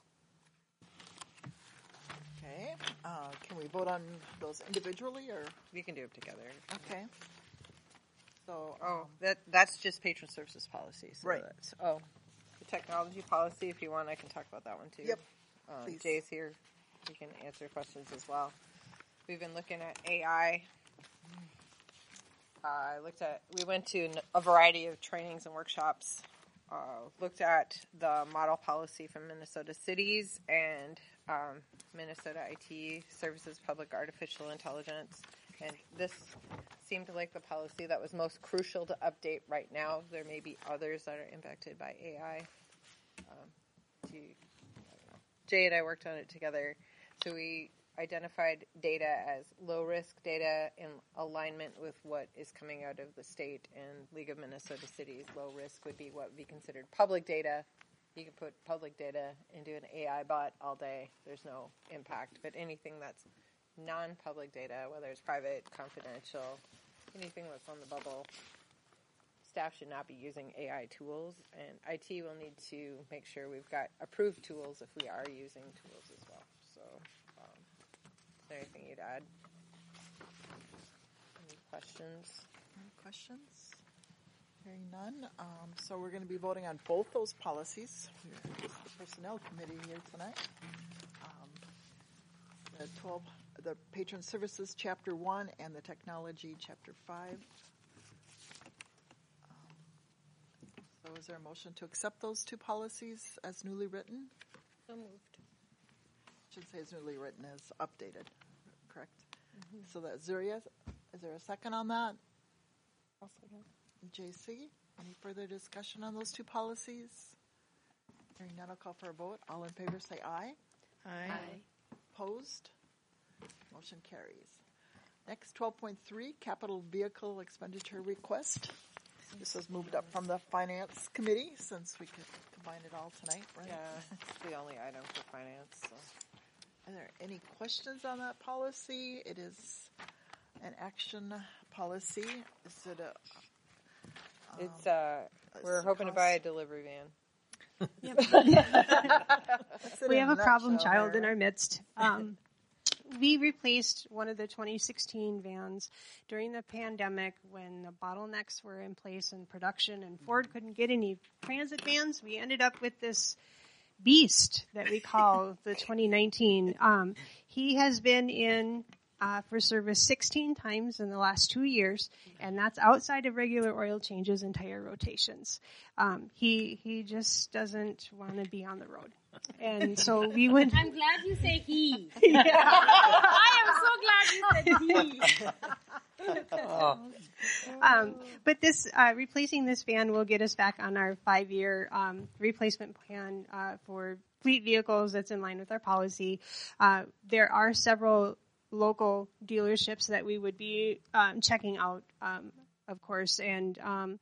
Okay. Can we vote on those individually, or we can do them together? Okay. So, that's just patron services policy. So right. The technology policy. If you want, I can talk about that one too. Yep. Jay's here. He can answer questions as well. We've been looking at AI. We went to a variety of trainings and workshops. Looked at the model policy from Minnesota Cities and Minnesota IT Services Public Artificial Intelligence. And this seemed like the policy that was most crucial to update right now. There may be others that are impacted by AI. Jay and I worked on it together. So we identified data as low-risk data in alignment with what is coming out of the state and League of Minnesota Cities. Low risk would be what would be considered public data. You can put public data into an AI bot all day. There's no impact. But anything that's non-public data, whether it's private, confidential, anything that's on the bubble, staff should not be using AI tools. And IT will need to make sure we've got approved tools if we are using tools as well. So is there anything you'd add? Any questions? Any questions? Hearing none. So we're going to be voting on both those policies. We have the Personnel Committee here tonight. The Patron Services Chapter 1 and the Technology Chapter 5. So is there a motion to accept those two policies as newly written? So moved. I should say as newly written, as updated, correct? Mm-hmm. So that's Zuria. Is there a second on that? I'll second. JC, any further discussion on those two policies? Hearing none, I'll call for a vote. All in favor say aye. Aye. Opposed? Motion carries. Next, 12.3, capital vehicle expenditure request. This was moved up from the Finance Committee since we could combine it all tonight, right? Yeah, it's the only item for finance. So. Are there any questions on that policy? It is an action policy. Is it we're hoping to buy a delivery van. Yep. We have a problem child in our midst. We replaced one of the 2016 vans during the pandemic when the bottlenecks were in place in production and Ford couldn't get any transit vans. We ended up with this beast that we call the 2019. He has been in for service 16 times in the last 2 years, and that's outside of regular oil changes and tire rotations. He just doesn't want to be on the road. And so we went. I'm glad you say he. Yeah. I am so glad you said he. But this replacing this van will get us back on our 5-year replacement plan for fleet vehicles that's in line with our policy. There are several local dealerships that we would be checking out, of course. And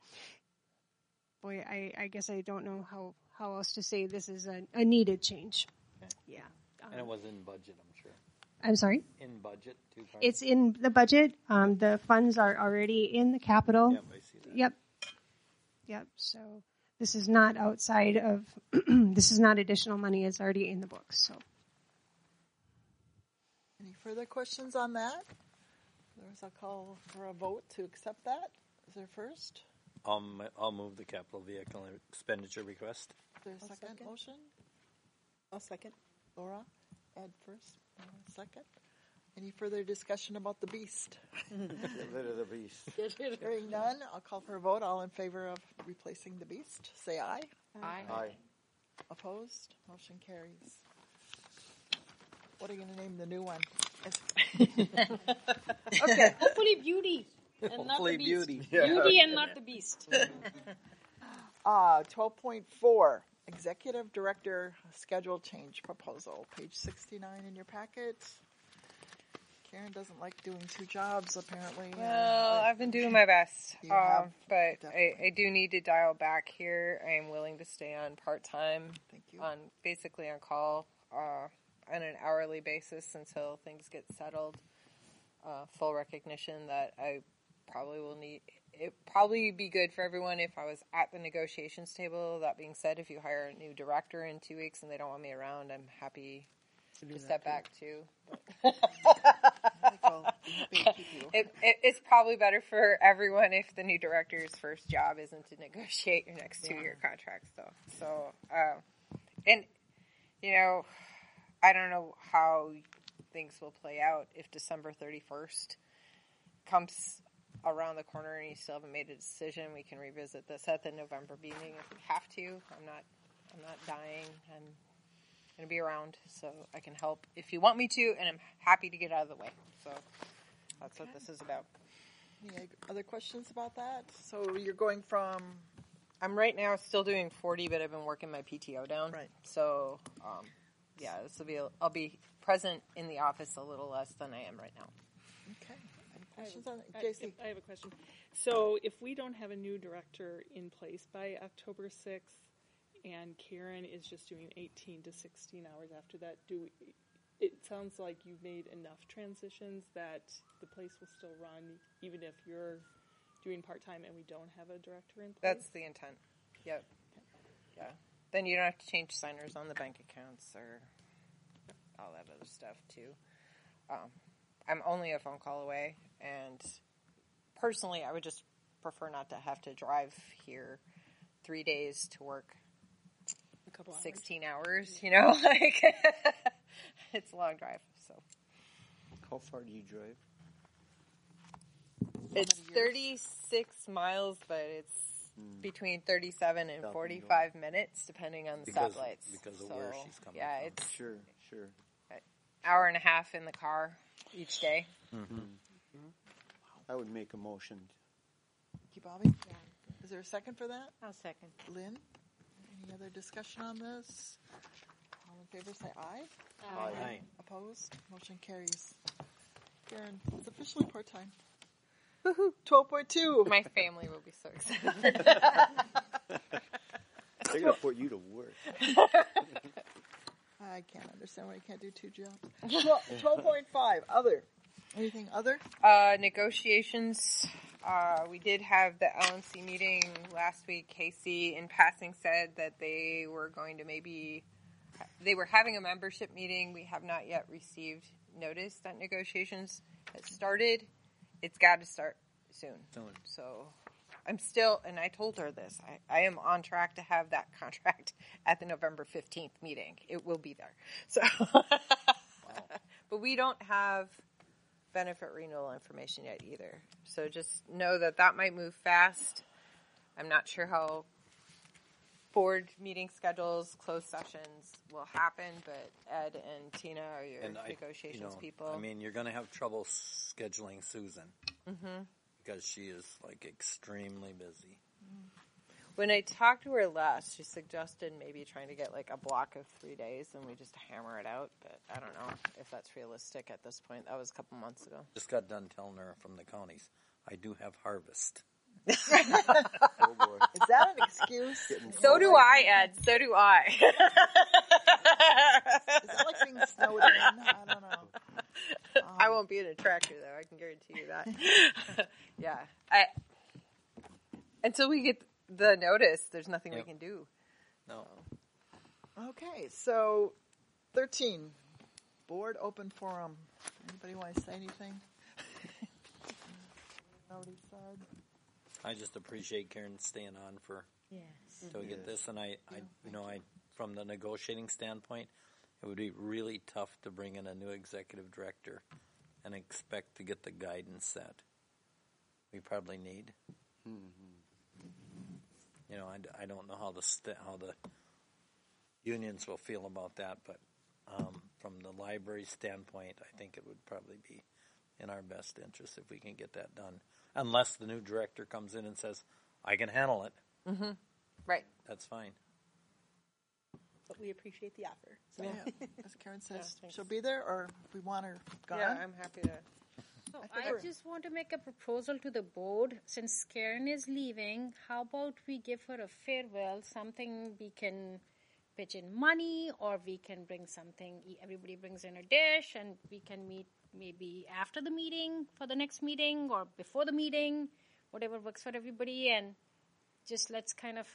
I guess I don't know how else to say this is a needed change. Okay. Yeah. And it was in budget, I'm sure. I'm sorry? In budget, too? It's in the budget. The funds are already in the capital. Yep, I see that. Yep. So this is not outside of, this is not additional money. It's already in the books. So. Any Any further questions on that? There's a call for a vote to accept that. Is there first? I'll move the capital vehicle expenditure request. Is there a second motion? I'll second. Laura, Ed first, Laura second. Any further discussion about the beast? Get rid of the beast. Hearing none, I'll call for a vote. All in favor of replacing the beast, say aye. Aye. Aye. Opposed? Motion carries. What are you going to name the new one? Okay, hopefully Beauty and not Hopefully the Beast. Beauty. Yeah. Beauty and not the Beast. 12.4, Executive Director Schedule Change Proposal, page 69 in your packet. Karen doesn't like doing two jobs, apparently. Well, I've been doing my best, You have, but definitely. I do need to dial back here. I am willing to stay on part-time, Thank you. basically on call on an hourly basis until things get settled. Full recognition that I probably will need. It probably be good for everyone if I was at the negotiations table. That being said, if you hire a new director in 2 weeks and they don't want me around, I'm happy to step back too. It's probably better for everyone if the new director's first job isn't to negotiate your next 2-year contract. And you know, I don't know how things will play out if December 31st comes around the corner and you still haven't made a decision. We can revisit this at the November meeting if we have to. I'm not dying. I'm going to be around, so I can help if you want me to, and I'm happy to get out of the way. So that's what this is about. Any other questions about that? So you're going from... I'm right now still doing 40, but I've been working my PTO down. Right. So, yeah, this will be. I'll be present in the office a little less than I am right now. Okay. Any questions on it? JC? I have a question. So if we don't have a new director in place by October 6th, and Karen is just doing 18 to 16 hours after that, it sounds like you've made enough transitions that the place will still run even if you're doing part-time and we don't have a director in place? That's the intent. Yep. Yeah. Then you don't have to change signers on the bank accounts or all that other stuff too. I'm only a phone call away, and personally, I would just prefer not to have to drive here 3 days to work a couple 16 hours, you know, like it's a long drive. So How far do you drive? it's 36 miles, but it's between 37 and 45 minutes, depending on the stoplights. Because of where she's coming yeah, from. it's Sure. hour and a half in the car each day. I would make a motion. Thank you, Bobby. Is there a second for that? I'll second. Lynn? Any other discussion on this? All in favor say aye. Aye. Opposed? Motion carries. Karen, it's officially part-time. Woohoo! 12.2. My family will be so excited. They're going to put you to work. I can't understand why you can't do two jobs. 12.5. Other. Anything other? Negotiations. We did have the LNC meeting last week. Casey, in passing, said that they were having a membership meeting. We have not yet received notice that negotiations have started. It's got to start soon. So I'm still, and I told her this, I am on track to have that contract at the November 15th meeting. It will be there. So, but we don't have benefit renewal information yet either. So just know that might move fast. I'm not sure how board meeting schedules, closed sessions will happen, but Ed and Tina are your negotiations people. I mean, you're going to have trouble scheduling Susan. Mm-hmm. Because she is, like, extremely busy. When I talked to her last, she suggested maybe trying to get, like, a block of 3 days and we just hammer it out. But I don't know if that's realistic at this point. That was a couple months ago. Just got done telling her from the counties, I do have harvest. Oh, boy. Is that an excuse? So do I, Ed. So do I. Is that like being snowed in? I don't know. I won't be in a tractor, though. I can guarantee you that. Yeah. Until we get the notice, there's nothing we can do. No. Okay, so 13, board open forum. Anybody want to say anything? Already said. I just appreciate Karen staying on for till we get this, and I from the negotiating standpoint, it would be really tough to bring in a new executive director and expect to get the guidance that we probably need. You know, I don't know how the unions will feel about that, but from the library standpoint, I think it would probably be in our best interest if we can get that done. Unless the new director comes in and says, I can handle it. Mm-hmm. Right. That's fine. But we appreciate the offer. So. Yeah. As Karen says, she'll be there, or if we want her gone. Yeah, I'm happy to. So I just want to make a proposal to the board. Since Karen is leaving, how about we give her a farewell, something we can pitch in money, or we can bring something, everybody brings in a dish, and we can meet maybe after the meeting for the next meeting, or before the meeting, whatever works for everybody, and just let's kind of...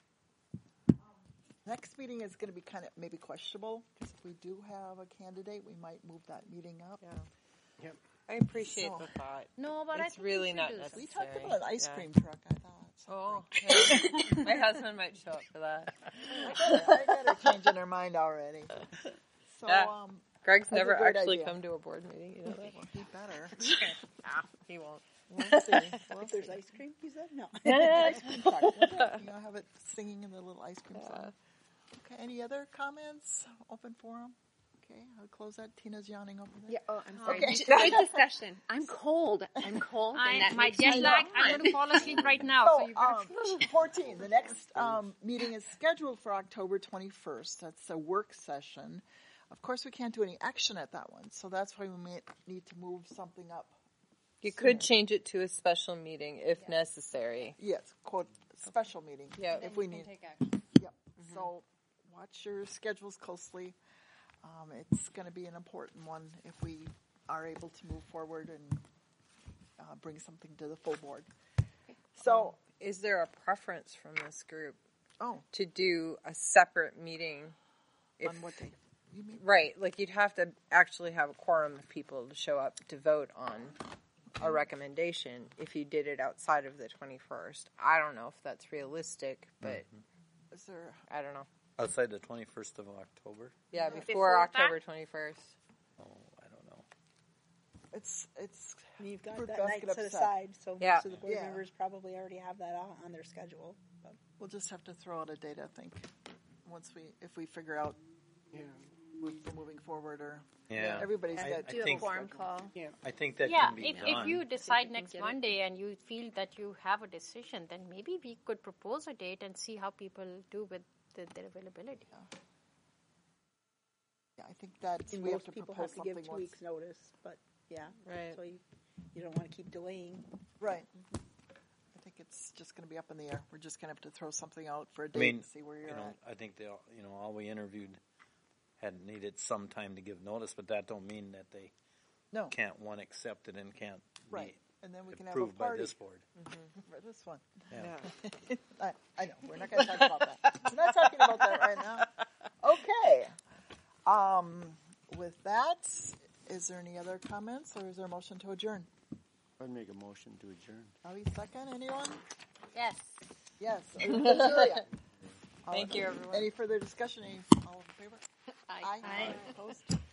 Next meeting is going to be kind of maybe questionable, because if we do have a candidate, we might move that meeting up. Yeah. Yep. I appreciate the thought. No, but it's really not necessary. We talked about an ice cream truck, I thought. Oh, yeah. My husband might show up for that. I got her changing her mind already. So, Greg's never actually idea. come to a board meeting. You know that? Well, he better. He won't. We'll see. If there's ice cream, you said no. Ice cream truck. You know, have it singing in the little ice cream song. Okay. Any other comments? Open forum. Okay, I'll close that. Tina's yawning over there. Yeah. Oh, I'm sorry. Okay. Good discussion. I'm cold. My jet lag. I'm going to fall asleep right now. So you better 14. The next meeting is scheduled for October 21st. That's a work session. Of course, we can't do any action at that one, so that's why we may need to move something up. You could change it to a special meeting if necessary. Yes, quote special meeting. Yeah, if we need. Take action. Yep. So watch your schedules closely. It's going to be an important one if we are able to move forward and bring something to the full board. So, is there a preference from this group to do a separate meeting? On what day? You mean? Right, like you'd have to actually have a quorum of people to show up to vote on a recommendation if you did it outside of the 21st. I don't know if that's realistic, but is there? I don't know. Outside the 21st of October? Yeah, before October 21st. Oh, I don't know. It's you've got group that does night get set upset. aside, so Yeah. most of the board Yeah. members probably already have that on their schedule. But. We'll just have to throw out a date, I think, if we figure out moving forward or everybody's got do a quorum call. Yeah, I think that can be done. If you decide next Monday and you feel that you have a decision, then maybe we could propose a date and see how people do with their availability. Yeah, I think that we have to people propose have to give something 2 weeks notice, but right. So you don't want to keep delaying. Right. I think it's just going to be up in the air. We're just going to have to throw something out for a date I mean, and see where you're at. I think all we interviewed had needed some time to give notice, but that don't mean that they can't accept it and can't be and then we can have a approved by party this board. for this one. Yeah. I know. We're not going to talk about that. We're not talking about that right now. Okay. With that, is there any other comments, or is there a motion to adjourn? I'd make a motion to adjourn. Are we second? Anyone? Yes. Yes. Thank you, everyone. Any further discussion? All in favor? Aye. Opposed?